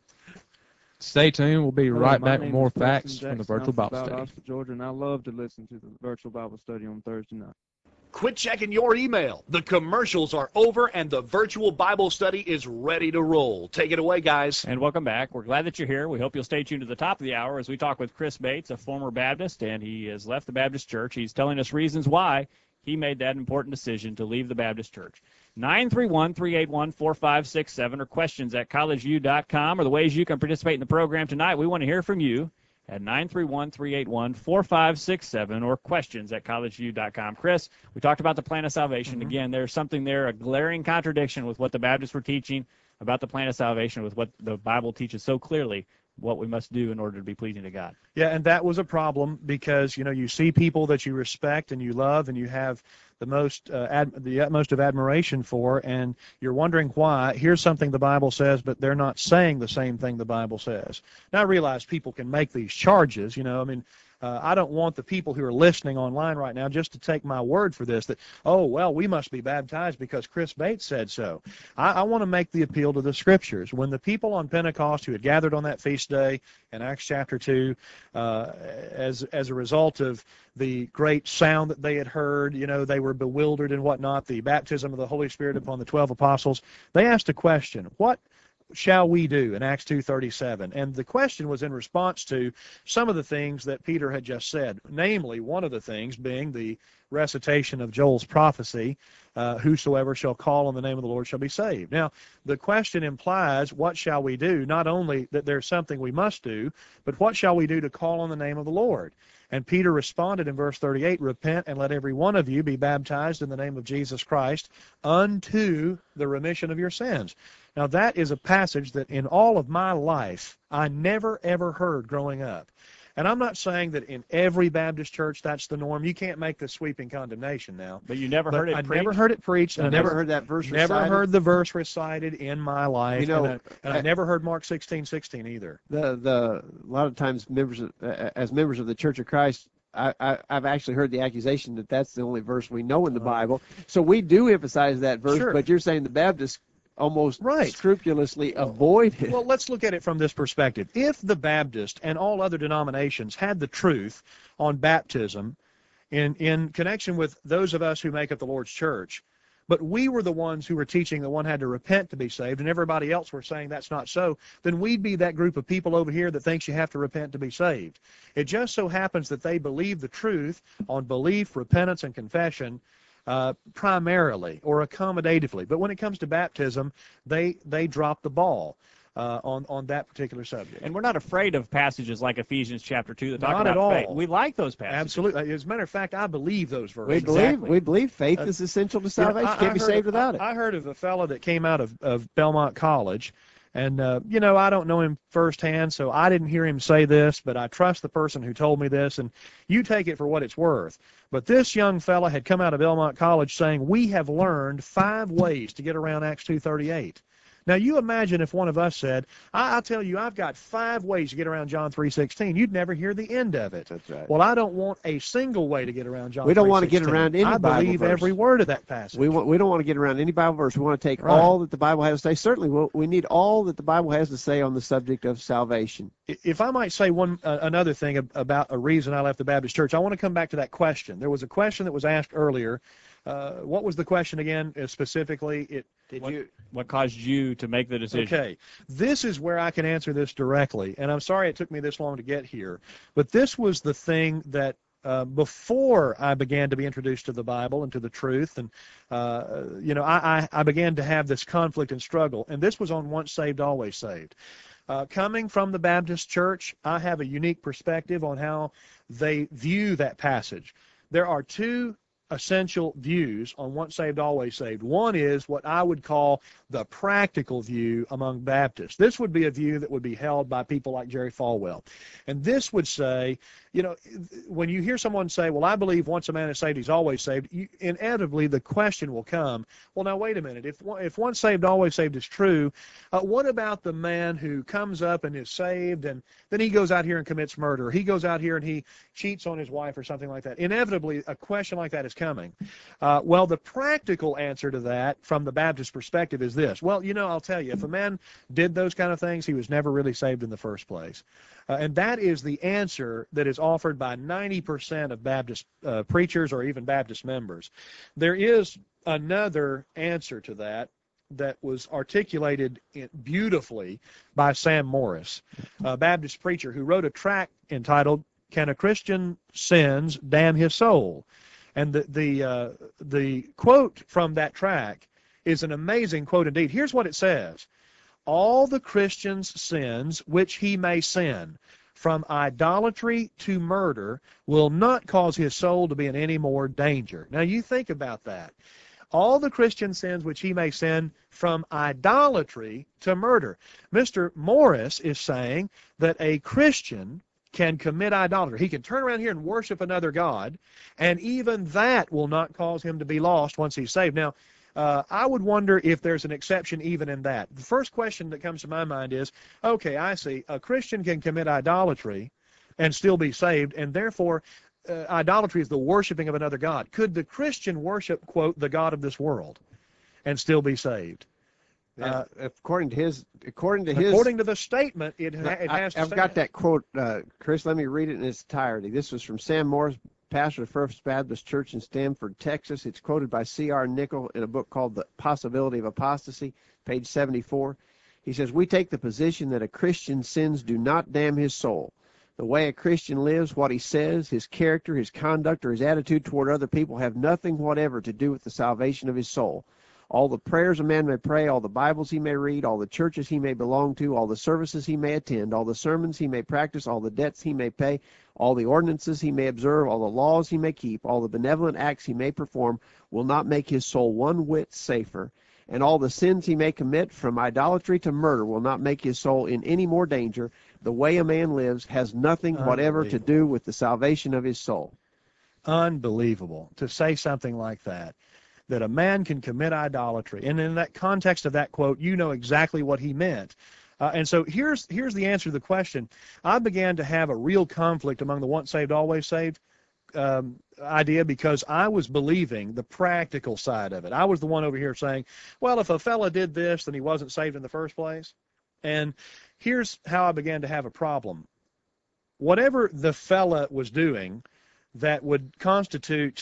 Stay tuned. We'll be Hello, right my back with name more is Preston facts from the Jackson. virtual I'm from Bible study. Valdosta, Georgia, and I love to listen to the virtual Bible study on Thursday night. Quit checking your email. The commercials are over and the virtual Bible study is ready to roll. Take it away, guys. And welcome back. We're glad that you're here. We hope you'll stay tuned to the top of the hour as we talk with Chris Bates, a former Baptist, and he has left the Baptist Church. He's telling us reasons why he made that important decision to leave the Baptist Church. nine three one, three eight one, four five six seven or questions at collegeview dot com are the ways you can participate in the program tonight. We want to hear from you at nine three one, three eight one, four five six seven or questions at collegeview dot com. Chris, we talked about the plan of salvation. Mm-hmm. Again, there's something there, a glaring contradiction with what the Baptists were teaching about the plan of salvation with what the Bible teaches so clearly what we must do in order to be pleasing to God. Yeah, and that was a problem because, you know, you see people that you respect and you love and you have the most uh, ad, the utmost of admiration for, and you're wondering why. Here's something the Bible says, but they're not saying the same thing the Bible says. Now, I realize people can make these charges, you know, I mean, Uh, I don't want the people who are listening online right now just to take my word for this, that, oh, well, we must be baptized because Chris Bates said so. I, I want to make the appeal to the Scriptures. When the people on Pentecost who had gathered on that feast day in Acts chapter two, uh, as, as a result of the great sound that they had heard, you know, they were bewildered and whatnot, the baptism of the Holy Spirit upon the twelve apostles, they asked a question, what shall we do, in Acts two thirty-seven? And the question was in response to some of the things that Peter had just said, namely one of the things being the recitation of Joel's prophecy, uh, whosoever shall call on the name of the Lord shall be saved. Now, the question implies, what shall we do? Not only that there's something we must do, but what shall we do to call on the name of the Lord? And Peter responded in verse thirty-eight, repent and let every one of you be baptized in the name of Jesus Christ unto the remission of your sins. Now, that is a passage that in all of my life I never, ever heard growing up. And I'm not saying that in every Baptist church that's the norm. You can't make the sweeping condemnation now. But you never but heard it I preached? never heard it preached. And I I never never heard that verse Never recited. heard the verse recited in my life. You know, and, I, and I, I never heard Mark sixteen sixteen either. The the a lot of times members of, uh, as members of the Church of Christ, I, I I've actually heard the accusation that that's the only verse we know in the Bible. So we do emphasize that verse, Sure. but you're saying the Baptists almost Right. scrupulously avoid it. Well, let's look at it from this perspective. If the Baptist and all other denominations had the truth on baptism in, in connection with those of us who make up the Lord's church, but we were the ones who were teaching that one had to repent to be saved, and everybody else were saying that's not so, then we'd be that group of people over here that thinks you have to repent to be saved. It just so happens that they believe the truth on belief, repentance, and confession uh, primarily or accommodatively. But when it comes to baptism, they they drop the ball uh, on on that particular subject. And we're not afraid of passages like Ephesians chapter two that talk Not about at all. faith. We like those passages. Absolutely. As a matter of fact, I believe those verses. We believe Exactly. we believe faith Uh, is essential to You know, salvation. I- Can't I be heard saved of- without it. I heard of a fellow that came out of, of Belmont College, and, uh, you know, I don't know him firsthand, so I didn't hear him say this, but I trust the person who told me this, and you take it for what it's worth. But this young fella had come out of Belmont College saying, we have learned five ways to get around Acts two thirty-eight. Now, you imagine if one of us said, I, I'll tell you, I've got five ways to get around John three sixteen. You'd never hear the end of it. That's right. Well, I don't want a single way to get around John We don't want to three get sixteen. around any I Bible believe verse. every word of that passage. We want we don't want to get around any Bible verse. We want to take Right. all that the Bible has to say. Certainly, we'll, we need all that the Bible has to say on the subject of salvation. If I might say one uh, another thing ab- about a reason I left the Baptist church, I want to come back to that question. There was a question that was asked earlier. Uh, what was the question again? Uh, specifically, it. Did What- you? What caused you to make the decision? Okay, this is where I can answer this directly, and I'm sorry it took me this long to get here, but this was the thing that uh, before I began to be introduced to the Bible and to the truth, and uh, you know, I, I, I began to have this conflict and struggle, and this was on once saved, always saved. Uh, coming from the Baptist church, I have a unique perspective on how they view that passage. There are two essential views on once saved, always saved. One is what I would call the practical view among Baptists. This would be a view that would be held by people like Jerry Falwell. And this would say, you know, when you hear someone say, well, I believe once a man is saved, he's always saved, you, inevitably the question will come, well, now, wait a minute. If, if once saved, always saved is true, uh, what about the man who comes up and is saved and then he goes out here and commits murder? He goes out here and he cheats on his wife or something like that. Inevitably, a question like that is coming. Uh, well, the practical answer to that from the Baptist perspective is this. Well, you know, I'll tell you, if a man did those kind of things, he was never really saved in the first place. Uh, and that is the answer that is offered by ninety percent of Baptist uh, preachers or even Baptist members. There is another answer to that that was articulated in, beautifully by Sam Morris, a Baptist preacher who wrote a tract entitled, Can a Christian Sins Damn His Soul? And the, the, uh, the quote from that tract is an amazing quote indeed. Here's what it says. All the Christian's sins which he may sin, from idolatry to murder, will not cause his soul to be in any more danger. Now you think about that. All the Christian sins which he may sin, from idolatry to murder. Mister Morris is saying that a Christian can commit idolatry. He can turn around here and worship another god, and even that will not cause him to be lost once he's saved. Now, Uh, I would wonder if there's an exception even in that. The first question that comes to my mind is, okay, I see, a Christian can commit idolatry and still be saved, and therefore uh, idolatry is the worshiping of another god. Could the Christian worship, quote, the god of this world and still be saved? Uh, according to his, according to his, According to the statement, it, ha- it I, has to I've say got that quote, uh, Chris. Let me read it in its entirety. This was from Sam Morris, pastor of First Baptist Church in Stamford, Texas. It's quoted by C R Nickel in a book called The Possibility of Apostasy, page seventy-four. He says, we take the position that a Christian's sins do not damn his soul. The way a Christian lives, what he says, his character, his conduct, or his attitude toward other people have nothing whatever to do with the salvation of his soul. All the prayers a man may pray, all the Bibles he may read, all the churches he may belong to, all the services he may attend, all the sermons he may practice, all the debts he may pay, all the ordinances he may observe, all the laws he may keep, all the benevolent acts he may perform, will not make his soul one whit safer. And all the sins he may commit, from idolatry to murder, will not make his soul in any more danger. The way a man lives has nothing whatever to do with the salvation of his soul. Unbelievable to say something like that, that a man can commit idolatry. And in that context of that quote, you know exactly what he meant. Uh, and so here's here's the answer to the question. I began to have a real conflict among the once saved, always saved um, idea, because I was believing the practical side of it. I was the one over here saying, well, if a fella did this, then he wasn't saved in the first place. And here's how I began to have a problem. Whatever the fella was doing that would constitute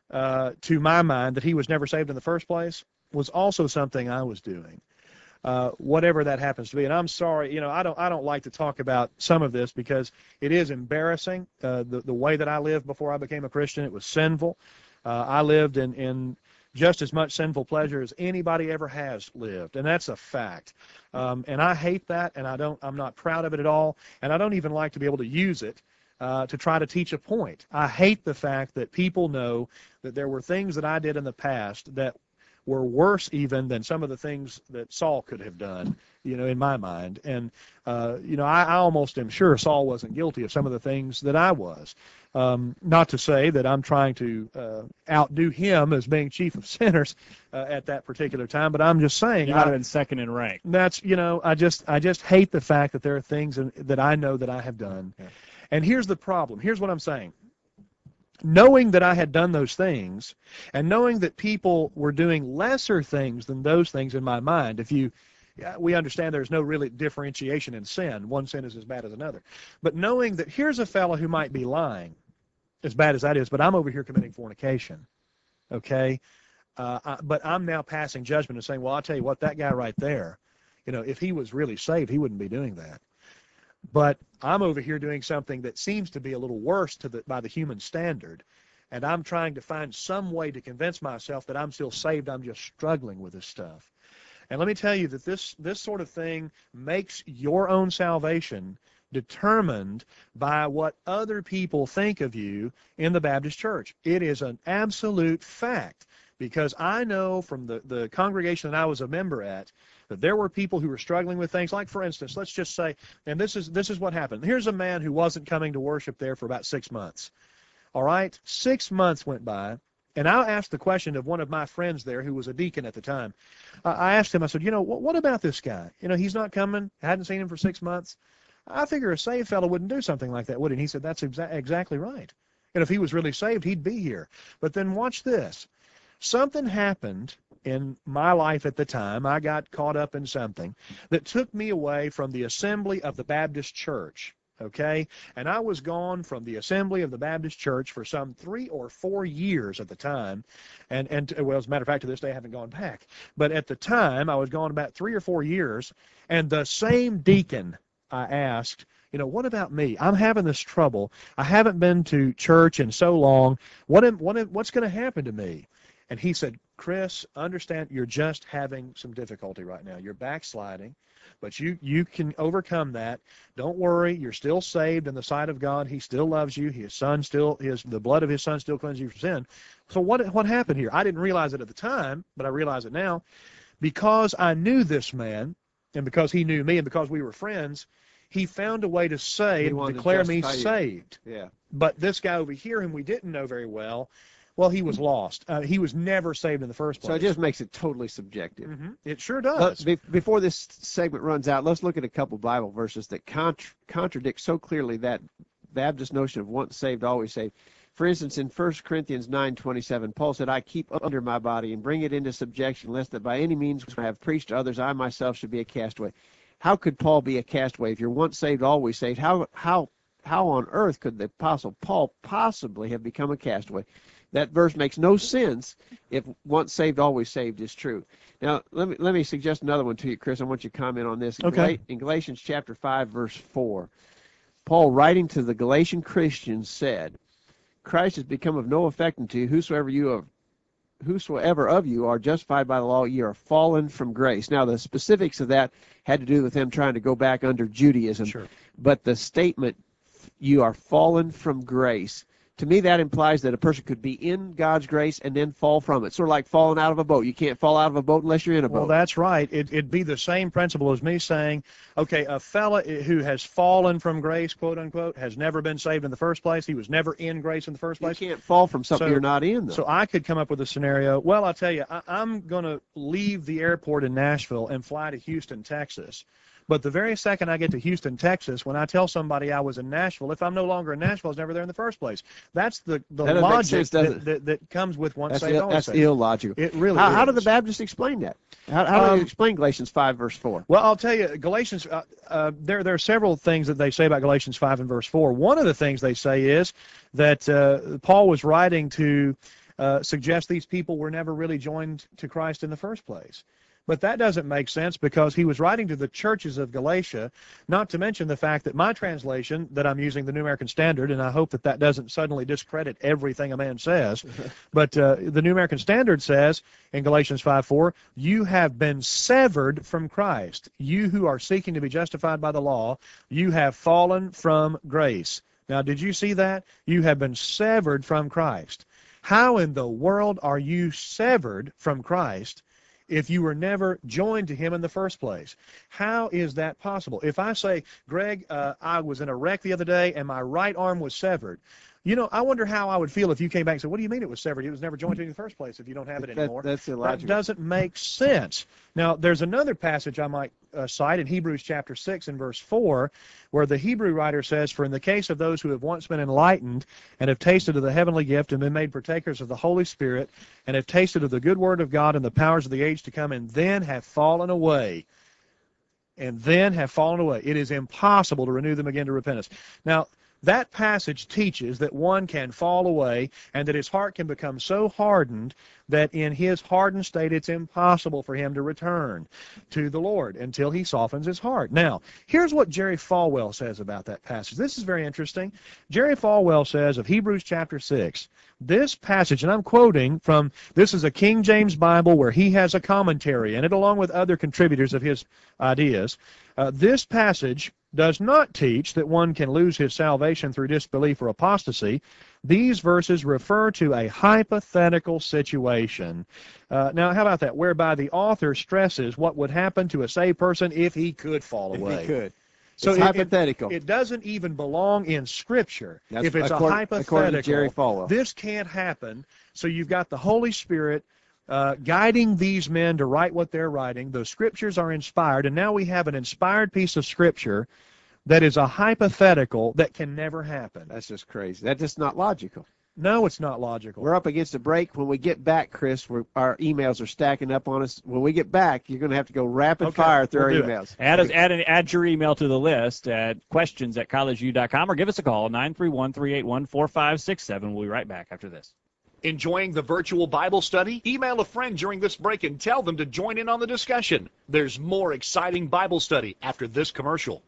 uh, to my mind, that he was never saved in the first place was also something I was doing. Uh, whatever that happens to be. And I'm sorry, you know, I don't I don't like to talk about some of this because it is embarrassing. Uh, the, the way that I lived before I became a Christian, it was sinful. Uh, I lived in, in just as much sinful pleasure as anybody ever has lived, and that's a fact. Um, and I hate that, and I don't, I'm not proud of it at all, and I don't even like to be able to use it uh, to try to teach a point. I hate the fact that people know that there were things that I did in the past that were worse even than some of the things that Saul could have done, you know, in my mind. And, uh, you know, I, I almost am sure Saul wasn't guilty of some of the things that I was. Um, not to say that I'm trying to uh, outdo him as being chief of sinners uh, at that particular time, but I'm just saying. You might have been second in rank. That's, you know, I just I just hate the fact that there are things in, that I know that I have done. Yeah. And here's the problem. Here's what I'm saying. Knowing that I had done those things, and knowing that people were doing lesser things than those things in my mind, if you, we understand there's no really differentiation in sin. One sin is as bad as another. But knowing that here's a fellow who might be lying, as bad as that is, but I'm over here committing fornication, okay? Uh, I, but I'm now passing judgment and saying, well, I'll tell you what, that guy right there, you know, if he was really saved, he wouldn't be doing that. But I'm over here doing something that seems to be a little worse to the, by the human standard, and I'm trying to find some way to convince myself that I'm still saved. I'm just struggling with this stuff. And let me tell you that this, this sort of thing makes your own salvation determined by what other people think of you in the Baptist church. It is an absolute fact, because I know from the, the congregation that I was a member at that there were people who were struggling with things like, for instance, let's just say, and this is this is what happened. Here's a man who wasn't coming to worship there for about six months. All right? Six months went by, and I asked the question of one of my friends there who was a deacon at the time. Uh, I asked him, I said, you know, what, what about this guy? You know, he's not coming. I hadn't seen him for six months. I figure a saved fellow wouldn't do something like that, would he? And he said, that's exa- exactly right. And if he was really saved, he'd be here. But then watch this. Something happened in my life at the time. I got caught up in something that took me away from the assembly of the Baptist church, okay? And I was gone from the assembly of the Baptist church for some three or four years at the time. And, and well, as a matter of fact, to this day, I haven't gone back. But at the time, I was gone about three or four years, and the same deacon I asked, you know, what about me? I'm having this trouble. I haven't been to church in so long. What am, what am, what's going to happen to me? And he said, Chris, understand you're just having some difficulty right now. You're backsliding, but you, you can overcome that. Don't worry. You're still saved in the sight of God. He still loves you. His son still, his, the blood of his son still cleanses you from sin. So what, what happened here? I didn't realize it at the time, but I realize it now. Because I knew this man, and because he knew me, and because we were friends, he found a way to say, declare me saved. Yeah. But this guy over here, whom we didn't know very well, well, he was lost. Uh, he was never saved in the first place. So it just makes it totally subjective. Mm-hmm. It sure does. But be, before this segment runs out, let's look at a couple Bible verses that contra- contradict so clearly that Baptist notion of once saved, always saved. For instance, in First Corinthians nine twenty-seven, Paul said, I keep under my body and bring it into subjection, lest that by any means when I have preached to others, I myself should be a castaway. How could Paul be a castaway? If you're once saved, always saved, how how how on earth could the Apostle Paul possibly have become a castaway? That verse makes no sense if once saved, always saved is true. Now, let me let me suggest another one to you, Chris. I want you to comment on this. In, okay. Gal- in Galatians chapter five, verse four, Paul, writing to the Galatian Christians, said, Christ has become of no effect unto you, whosoever you are, whosoever of you are justified by the law, ye are fallen from grace. Now, the specifics of that had to do with them trying to go back under Judaism. Sure. But the statement, you are fallen from grace, to me that implies that a person could be in God's grace and then fall from it. Sort of like falling out of a boat. You can't fall out of a boat unless you're in a boat. Well, that's right. It, it'd be the same principle as me saying, okay, a fella who has fallen from grace, quote unquote, has never been saved in the first place. He was never in grace in the first place. You can't fall from something so, you're not in, though. So I could come up with a scenario. Well, I'll tell you, I, I'm going to leave the airport in Nashville and fly to Houston, Texas. But the very second I get to Houston, Texas, when I tell somebody I was in Nashville, if I'm no longer in Nashville, I was never there in the first place. That's the, the that logic sense, that, that, that comes with once that's saved, Ill, always that's saved. illogical. It really how, is. how do the Baptists explain that? How, how do Um, you explain Galatians five, verse four? Well, I'll tell you, Galatians, uh, uh, there, there are several things that they say about Galatians five and verse four. One of the things they say is that uh, Paul was writing to uh, suggests these people were never really joined to Christ in the first place. But that doesn't make sense because he was writing to the churches of Galatia, not to mention the fact that my translation, that I'm using the New American Standard, and I hope that that doesn't suddenly discredit everything a man says, but uh, the New American Standard says in Galatians five four, you have been severed from Christ. You who are seeking to be justified by the law, you have fallen from grace. Now, did you see that? You have been severed from Christ. How in the world are you severed from Christ if you were never joined to him in the first place? How is that possible? If I say, Greg, uh, I was in a wreck the other day and my right arm was severed, you know, I wonder how I would feel if you came back and said, what do you mean it was severed? It was never joined to you in the first place if you don't have it anymore. That, that's illogical. That doesn't make sense. Now, there's another passage I might uh, cite in Hebrews chapter six and verse four, where the Hebrew writer says, for in the case of those who have once been enlightened and have tasted of the heavenly gift and been made partakers of the Holy Spirit and have tasted of the good word of God and the powers of the age to come and then have fallen away, and then have fallen away, it is impossible to renew them again to repentance. Now, that passage teaches that one can fall away and that his heart can become so hardened that in his hardened state it's impossible for him to return to the Lord until he softens his heart. Now, here's what Jerry Falwell says about that passage. This is very interesting. Jerry Falwell says of Hebrews chapter six, this passage, and I'm quoting from, this is a King James Bible where he has a commentary in it along with other contributors of his ideas. Uh, this passage does not teach that one can lose his salvation through disbelief or apostasy. These verses refer to a hypothetical situation. Uh, now, how about that? Whereby the author stresses what would happen to a saved person if he could fall away. If he could. So it's it, hypothetical. It, it doesn't even belong in Scripture. That's if it's according, a hypothetical, according to Jerry Falwell. This can't happen. So you've got the Holy Spirit Uh, guiding these men to write what they're writing. Those scriptures are inspired, and now we have an inspired piece of scripture that is a hypothetical that can never happen. That's just crazy. That's just not logical. No, it's not logical. We're up against a break. When we get back, Chris, we're, our emails are stacking up on us. When we get back, you're going to have to go rapid Okay, fire through we'll our do emails. Add, us, add, an, add your email to the list at questions at collegeview dot com or give us a call, nine three one, three eight one, four five six seven. We'll be right back after this. Enjoying the virtual Bible study? Email a friend during this break and tell them to join in on the discussion. There's more exciting Bible study after this commercial.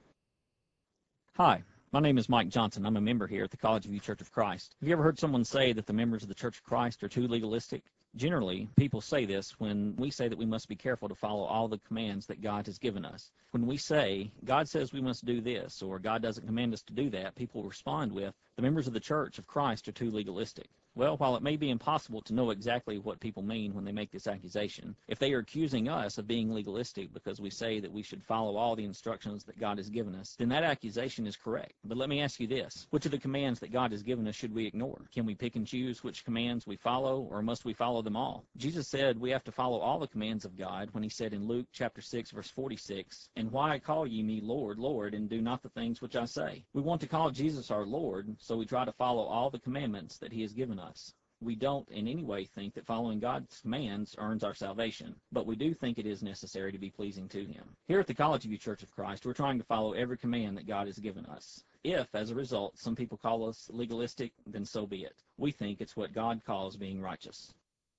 Hi, my name is Mike Johnson. I'm a member here at the College View Church of Christ. Have you ever heard someone say that the members of the Church of Christ are too legalistic? Generally, people say this when we say that we must be careful to follow all the commands that God has given us. When we say, God says we must do this, or God doesn't command us to do that, people respond with, the members of the Church of Christ are too legalistic. Well, while it may be impossible to know exactly what people mean when they make this accusation, if they are accusing us of being legalistic because we say that we should follow all the instructions that God has given us, then that accusation is correct. But let me ask you this. Which of the commands that God has given us should we ignore? Can we pick and choose which commands we follow, or must we follow them all? Jesus said we have to follow all the commands of God when he said in Luke chapter six, verse forty-six, and why call ye me Lord, Lord, and do not the things which I say? We want to call Jesus our Lord, so we try to follow all the commandments that he has given us. We don't in any way think that following God's commands earns our salvation, but we do think it is necessary to be pleasing to him. Here at the College View Church of Christ, we're trying to follow every command that God has given us. If, as a result, some people call us legalistic, then so be it. We think it's what God calls being righteous.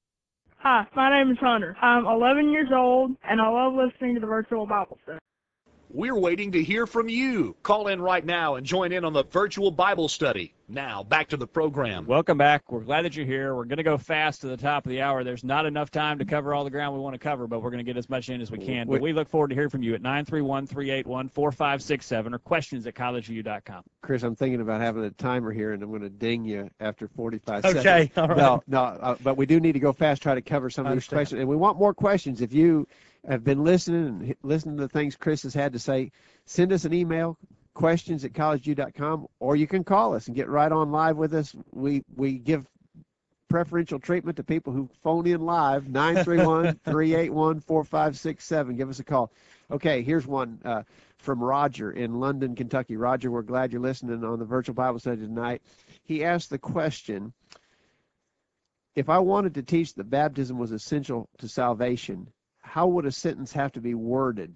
Hi, my name is Hunter. I'm eleven years old, and I love listening to the virtual Bible study. We're waiting to hear from you. Call in right now and join in on the virtual Bible study. Now, back to the program. Welcome back. We're glad that you're here. We're going to go fast to the top of the hour. There's not enough time to cover all the ground we want to cover, but we're going to get as much in as we can. But we look forward to hearing from you at nine three one, three eight one, four five six seven or questions at college view dot com. Chris, I'm thinking about having a timer here, and I'm going to ding you after forty-five okay, seconds. Okay, all right. No, no, uh, but we do need to go fast, try to cover some of these questions. And we want more questions. If you have been listening and listening to the things Chris has had to say, send us an email, questions at college view dot com, or you can call us and get right on live with us. We we give preferential treatment to people who phone in live, nine three one, three eight one, four five six seven. Give us a call. Okay, here's one uh, from Roger in London, Kentucky. Roger, we're glad you're listening on the virtual Bible study tonight. He asked the question, if I wanted to teach that baptism was essential to salvation, how would a sentence have to be worded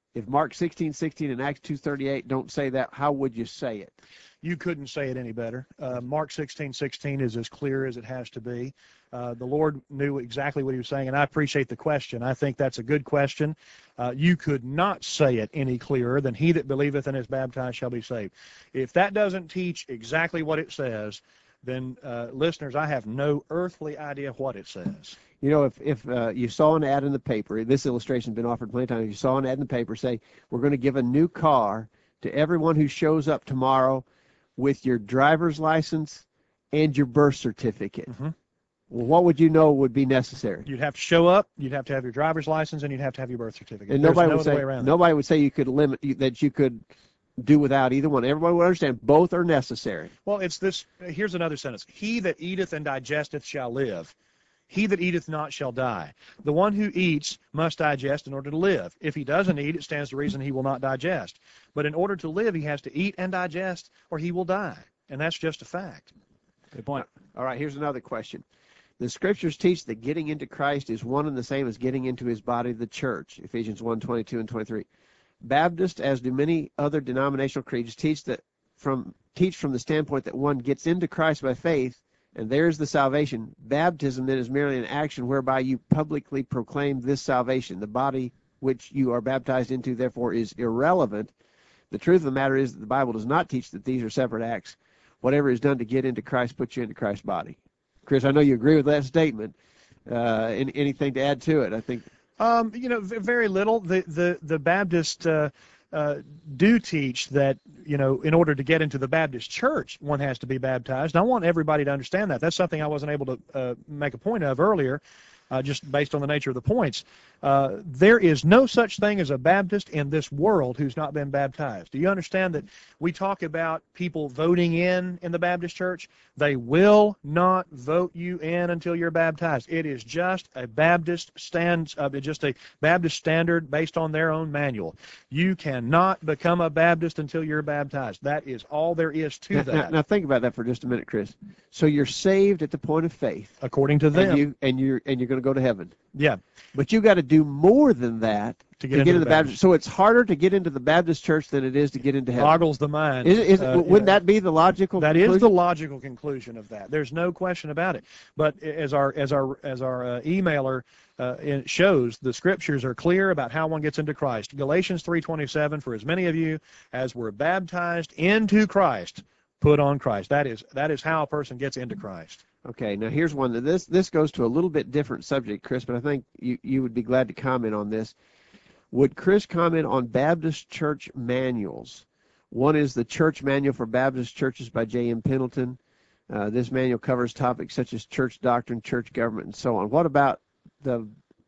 if Mark sixteen sixteen and Acts two thirty-eight don't say that, how would you say it? You couldn't say it any better. Uh, Mark sixteen sixteen is as clear as it has to be. Uh, the Lord knew exactly what he was saying, and I appreciate the question. I think that's a good question. Uh, you could not say it any clearer than he that believeth and is baptized shall be saved. If that doesn't teach exactly what it says, then uh, listeners, I have no earthly idea what it says. You know, if, if uh, you saw an ad in the paper, this illustration has been offered plenty of times, you saw an ad in the paper say, we're going to give a new car to everyone who shows up tomorrow with your driver's license and your birth certificate. Mm-hmm. Well, what would you know would be necessary? You'd have to show up, you'd have to have your driver's license, and you'd have to have your birth certificate. And There's nobody no would other say way around nobody would say you could limit that you could do without either one. Everybody would understand both are necessary. that. Well, it's this. Here's another sentence: He that eateth and digesteth shall live. He that eateth not shall die. The one who eats must digest in order to live. If he doesn't eat, it stands to reason he will not digest. But in order to live, he has to eat and digest, or he will die. And that's just a fact. Good point. All right, here's another question. The scriptures teach that getting into Christ is one and the same as getting into his body, the church, Ephesians one twenty-two and twenty-three. Baptists, as do many other denominational creeds, teach that from teach from the standpoint that one gets into Christ by faith, and there's the salvation. Baptism then is merely an action whereby you publicly proclaim this salvation. The body which you are baptized into, therefore, is irrelevant. The truth of the matter is that the Bible does not teach that these are separate acts. Whatever is done to get into Christ puts you into Christ's body. Chris, I know you agree with that statement. Uh, any, anything to add to it? I think. Um, you know, very little. The the the Baptists uh, uh, do teach that, you know, in order to get into the Baptist church, one has to be baptized. And I want everybody to understand that. That's something I wasn't able to uh, make a point of earlier, uh, just based on the nature of the points. Uh, there is no such thing as a Baptist in this world who's not been baptized. Do you understand that we talk about people voting in in the Baptist church? They will not vote you in until you're baptized. It is just a Baptist stand, uh, just a Baptist standard based on their own manual. You cannot become a Baptist until you're baptized. That is all there is to Now, that. now, now think about that for just a minute, Chris. So you're saved at the point of faith, according to them, and you and you're and you're going to go to heaven. Yeah, but you got to do more than that to get, to into, get into the the Baptist. Baptist. So it's harder to get into the Baptist church than it is to get into heaven. Boggles the mind. Is, is, uh, wouldn't that be the logical? That conclusion? is the logical conclusion of that. There's no question about it. But as our as our as our uh, emailer uh, it shows, the scriptures are clear about how one gets into Christ. Galatians three twenty-seven: For as many of you as were baptized into Christ, put on Christ. That is that is how a person gets into Christ. Okay, now here's one that this this goes to a little bit different subject, Chris, but I think you, you would be glad to comment on this. Would Chris comment on Baptist church manuals? One is the Church Manual for Baptist Churches by J M Pendleton. Uh, this manual covers topics such as church doctrine, church government, and so on. What about the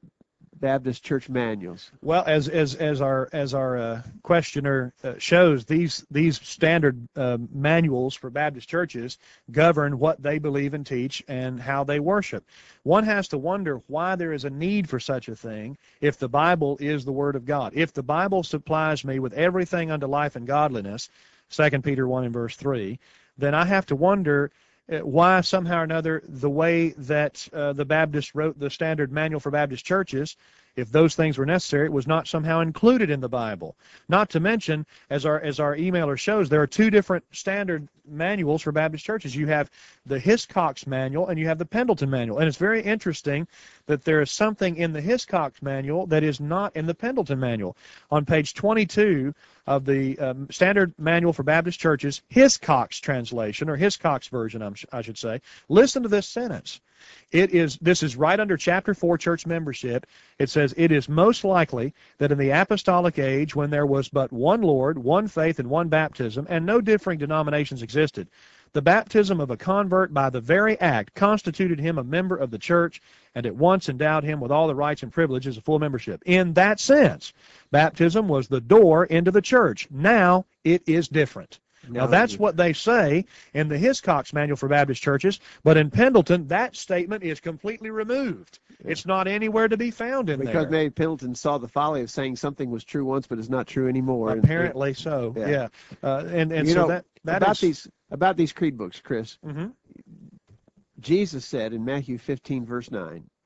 Baptist church manuals? Well, as as as our as our uh, questioner uh, shows, these these standard uh, manuals for Baptist churches govern what they believe and teach and how they worship. One has to wonder why there is a need for such a thing if the Bible is the Word of God. If the Bible supplies me with everything unto life and godliness, Second Peter one and verse three, then I have to wonder why somehow or another the way that uh, the Baptists wrote the standard manual for Baptist churches, if those things were necessary, it was not somehow included in the Bible. Not to mention, as our as our emailer shows, there are two different standard manuals for Baptist churches. You have the Hiscox manual and you have the Pendleton manual. And it's very interesting that there is something in the Hiscox manual that is not in the Pendleton manual. On page twenty-two of the um, standard manual for Baptist churches, Hiscox translation, or Hiscox version, I'm, I should say, listen to this sentence. It is, this is right under chapter four, church membership. It says, it is most likely that in the apostolic age, when there was but one Lord, one faith, and one baptism, and no differing denominations existed, the baptism of a convert by the very act constituted him a member of the church and at once endowed him with all the rights and privileges of full membership. In that sense, baptism was the door into the church. Now it is different. Now, that's what they say in the Hiscox Manual for Baptist Churches, but in Pendleton, that statement is completely removed. It's not anywhere to be found in because there. Because maybe Pendleton saw the folly of saying something was true once, but is not true anymore. Apparently and, so, yeah. yeah. Uh, and and you so know, that, that about is... these about these creed books, Chris, mm-hmm. Jesus said in Matthew fifteen, verse nine,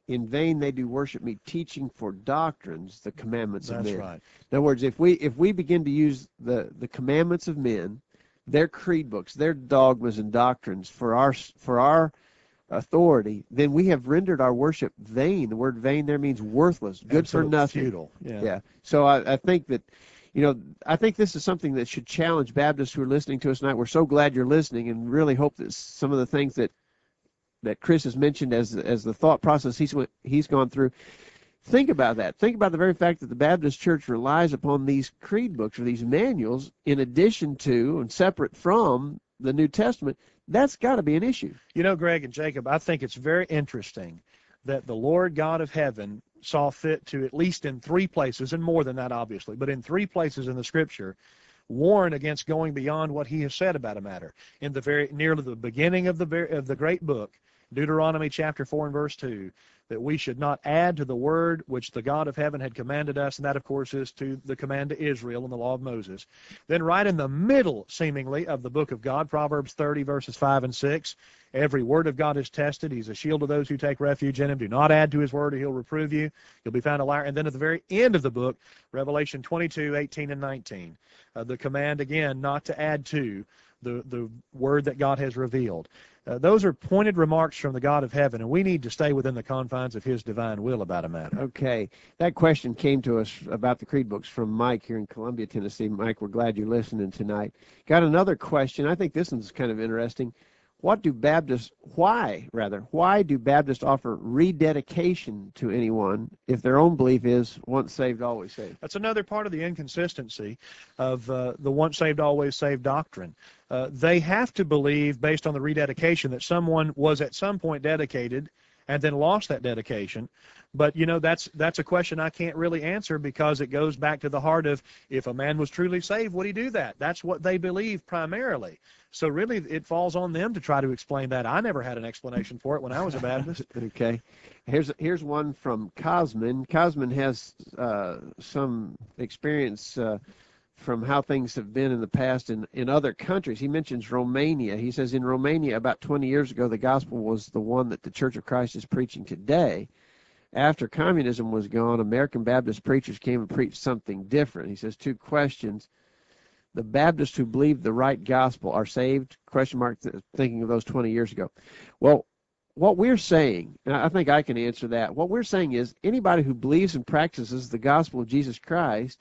in vain they do worship me, teaching for doctrines the commandments of That's men. right. In other words, if we if we begin to use the, the commandments of men, their creed books, their dogmas and doctrines for our for our authority, then we have rendered our worship vain. The word vain there means worthless, good Absolute for nothing. futile. Yeah. Yeah. So I, I think that, you know, I think this is something that should challenge Baptists who are listening to us tonight. We're so glad you're listening, and really hope that some of the things that that Chris has mentioned as as the thought process he's went, he's gone through. Think about that. Think about the very fact that the Baptist Church relies upon these creed books or these manuals in addition to and separate from the New Testament. That's got to be an issue. You know, Greg and Jacob, I think it's very interesting that the Lord God of heaven saw fit to, at least in three places, and more than that obviously, but in three places in the Scripture, warn against going beyond what he has said about a matter. In the very nearly the beginning of the of the great book, Deuteronomy chapter four and verse two, that we should not add to the word which the God of heaven had commanded us, and that, of course, is to the command to Israel in the law of Moses. Then right in the middle, seemingly, of the book of God, Proverbs thirty, verses five and six, every word of God is tested. He's a shield to those who take refuge in him. Do not add to his word, or he'll reprove you. You'll be found a liar. And then at the very end of the book, Revelation twenty-two, eighteen and nineteen, uh, the command, again, not to add to the, the word that God has revealed. Uh, those are pointed remarks from the God of heaven, and we need to stay within the confines of his divine will about a matter. Okay. That question came to us about the creed books from Mike here in Columbia, Tennessee. Mike, we're glad you're listening tonight. Got another question. I think this one's kind of interesting. What do Baptists, why, rather, why do Baptists offer rededication to anyone if their own belief is once saved, always saved? That's another part of the inconsistency of uh, the once saved, always saved doctrine. Uh, they have to believe, based on the rededication, that someone was at some point dedicated and then lost that dedication. But, you know, that's that's a question I can't really answer, because it goes back to the heart of, if a man was truly saved, would he do that? That's what they believe primarily. So really it falls on them to try to explain that. I never had an explanation for it when I was a Baptist. Okay. Here's here's one from Cosman. Cosman has uh, some experience uh, from how things have been in the past in, in other countries. He mentions Romania. He says in Romania about twenty years ago, the gospel was the one that the Church of Christ is preaching today. After communism was gone, American Baptist preachers came and preached something different. He says two questions. The Baptists who believe the right gospel are saved? Question mark, thinking of those twenty years ago. Well, what we're saying, and I think I can answer that, what we're saying is anybody who believes and practices the gospel of Jesus Christ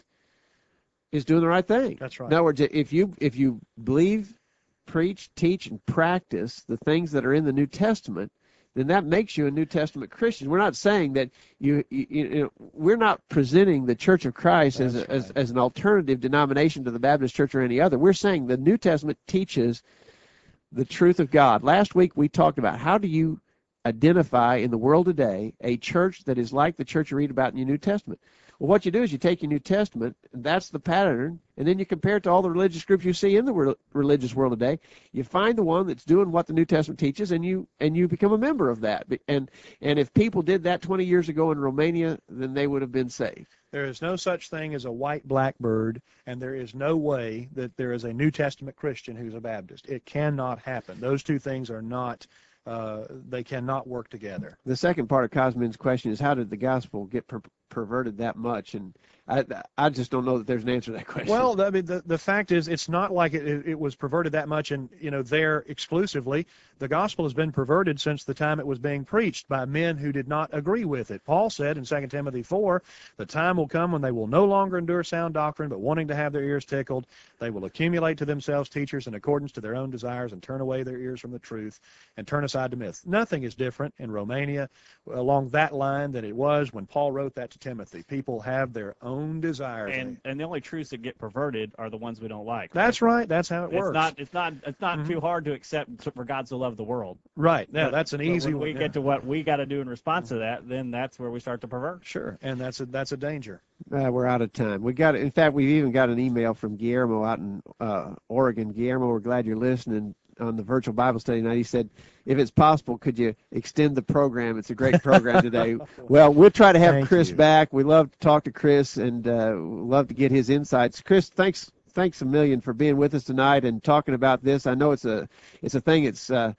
is doing the right thing. That's right. In other words, if you if you believe, preach, teach, and practice the things that are in the New Testament, then that makes you a New Testament Christian. We're not saying that you, you, you know, we're not presenting the Church of Christ as, a, right. as as an alternative denomination to the Baptist Church or any other. We're saying the New Testament teaches the truth of God. Last week we talked about how do you identify in the world today a church that is like the church you read about in your New Testament. Well, what you do is you take your New Testament, and that's the pattern, and then you compare it to all the religious groups you see in the re religious world today. You find the one that's doing what the New Testament teaches, and you and you become a member of that. And and if people did that twenty years ago in Romania, then they would have been saved. There is no such thing as a white blackbird, and there is no way that there is a New Testament Christian who's a Baptist. It cannot happen. Those two things are not, uh, they cannot work together. The second part of Cosmin's question is, how did the gospel get per perverted that much? And I, I just don't know that there's an answer to that question. Well, I mean, the, the fact is, it's not like it, it was perverted that much and, you know, there exclusively. The gospel has been perverted since the time it was being preached by men who did not agree with it. Paul said in Second Timothy four, the time will come when they will no longer endure sound doctrine, but wanting to have their ears tickled, they will accumulate to themselves teachers in accordance to their own desires and turn away their ears from the truth and turn aside to myth. Nothing is different in Romania along that line than it was when Paul wrote that to Timothy. People have their own desires. And and the only truths that get perverted are the ones we don't like. That's right. That's how it It's works. not. It's not. It's not Mhm. too hard to accept. For God so loved the world. Right. Yeah, But- that's an but easy when one. we yeah. get to what we got to do in response to that, then that's where we start to pervert. Sure, and that's a that's a danger. Uh, we're out of time. We got, in fact, we've even got an email from Guillermo out in uh, Oregon. Guillermo, we're glad you're listening on the virtual Bible study tonight. He said, if it's possible, could you extend the program? It's a great program today. Well, we'll try to have Thank Chris you. back. We love to talk to Chris and uh, love to get his insights. Chris, thanks thanks a million for being with us tonight and talking about this. I know it's a it's a thing. It's uh,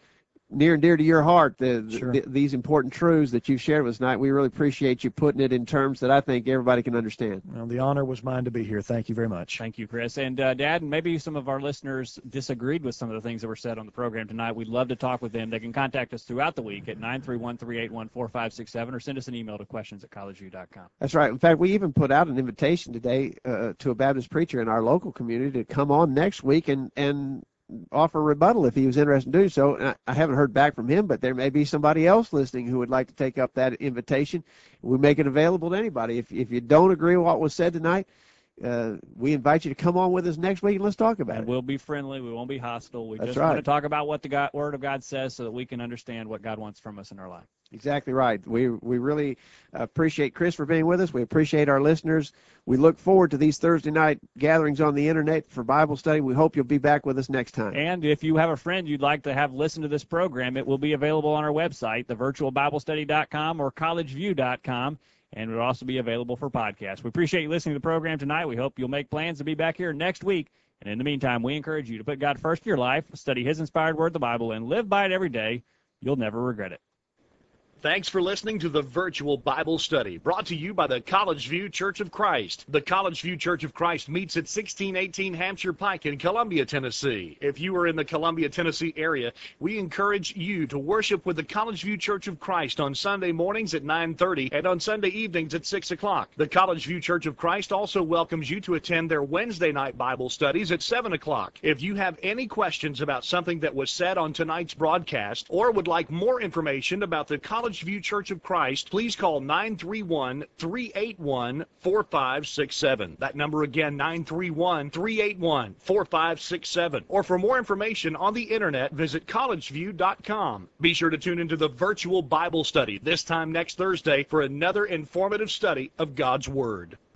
near and dear to your heart, the, the, Sure. the, these important truths that you've shared with us tonight. We really appreciate you putting it in terms that I think everybody can understand. Well, the honor was mine to be here. Thank you very much. Thank you, Chris. And uh, Dad, maybe some of our listeners disagreed with some of the things that were said on the program tonight. We'd love to talk with them. They can contact us throughout the week at nine three one, three eight one, four five six seven or send us an email to questions at college view dot com. That's right. In fact, we even put out an invitation today uh, to a Baptist preacher in our local community to come on next week and, and offer rebuttal if he was interested in doing so. And I, I haven't heard back from him, but there may be somebody else listening who would like to take up that invitation. We make it available to anybody. If, if you don't agree with what was said tonight, uh, we invite you to come on with us next week and let's talk about And it. we'll be friendly. We won't be hostile. We That's just right. want to talk about what the God, Word of God says so that we can understand what God wants from us in our life. Exactly right. We we really appreciate Chris for being with us. We appreciate our listeners. We look forward to these Thursday night gatherings on the internet for Bible study. We hope you'll be back with us next time. And if you have a friend you'd like to have listen to this program, it will be available on our website, the virtual bible study dot com or college view dot com, and it will also be available for podcasts. We appreciate you listening to the program tonight. We hope you'll make plans to be back here next week. And in the meantime, we encourage you to put God first in your life, study His inspired Word, the Bible, and live by it every day. You'll never regret it. Thanks for listening to the Virtual Bible Study, brought to you by the College View Church of Christ. The College View Church of Christ meets at sixteen eighteen Hampshire Pike in Columbia, Tennessee. If you are in the Columbia, Tennessee area, we encourage you to worship with the College View Church of Christ on Sunday mornings at nine thirty and on Sunday evenings at six o'clock. The College View Church of Christ also welcomes you to attend their Wednesday night Bible studies at seven o'clock. If you have any questions about something that was said on tonight's broadcast or would like more information about the College View Church of Christ, please call nine three one, three eight one, four five six seven. That number again, nine three one, three eight one, four five six seven. Or for more information on the internet, visit college view dot com. Be sure to tune into the Virtual Bible Study this time next Thursday for another informative study of God's Word.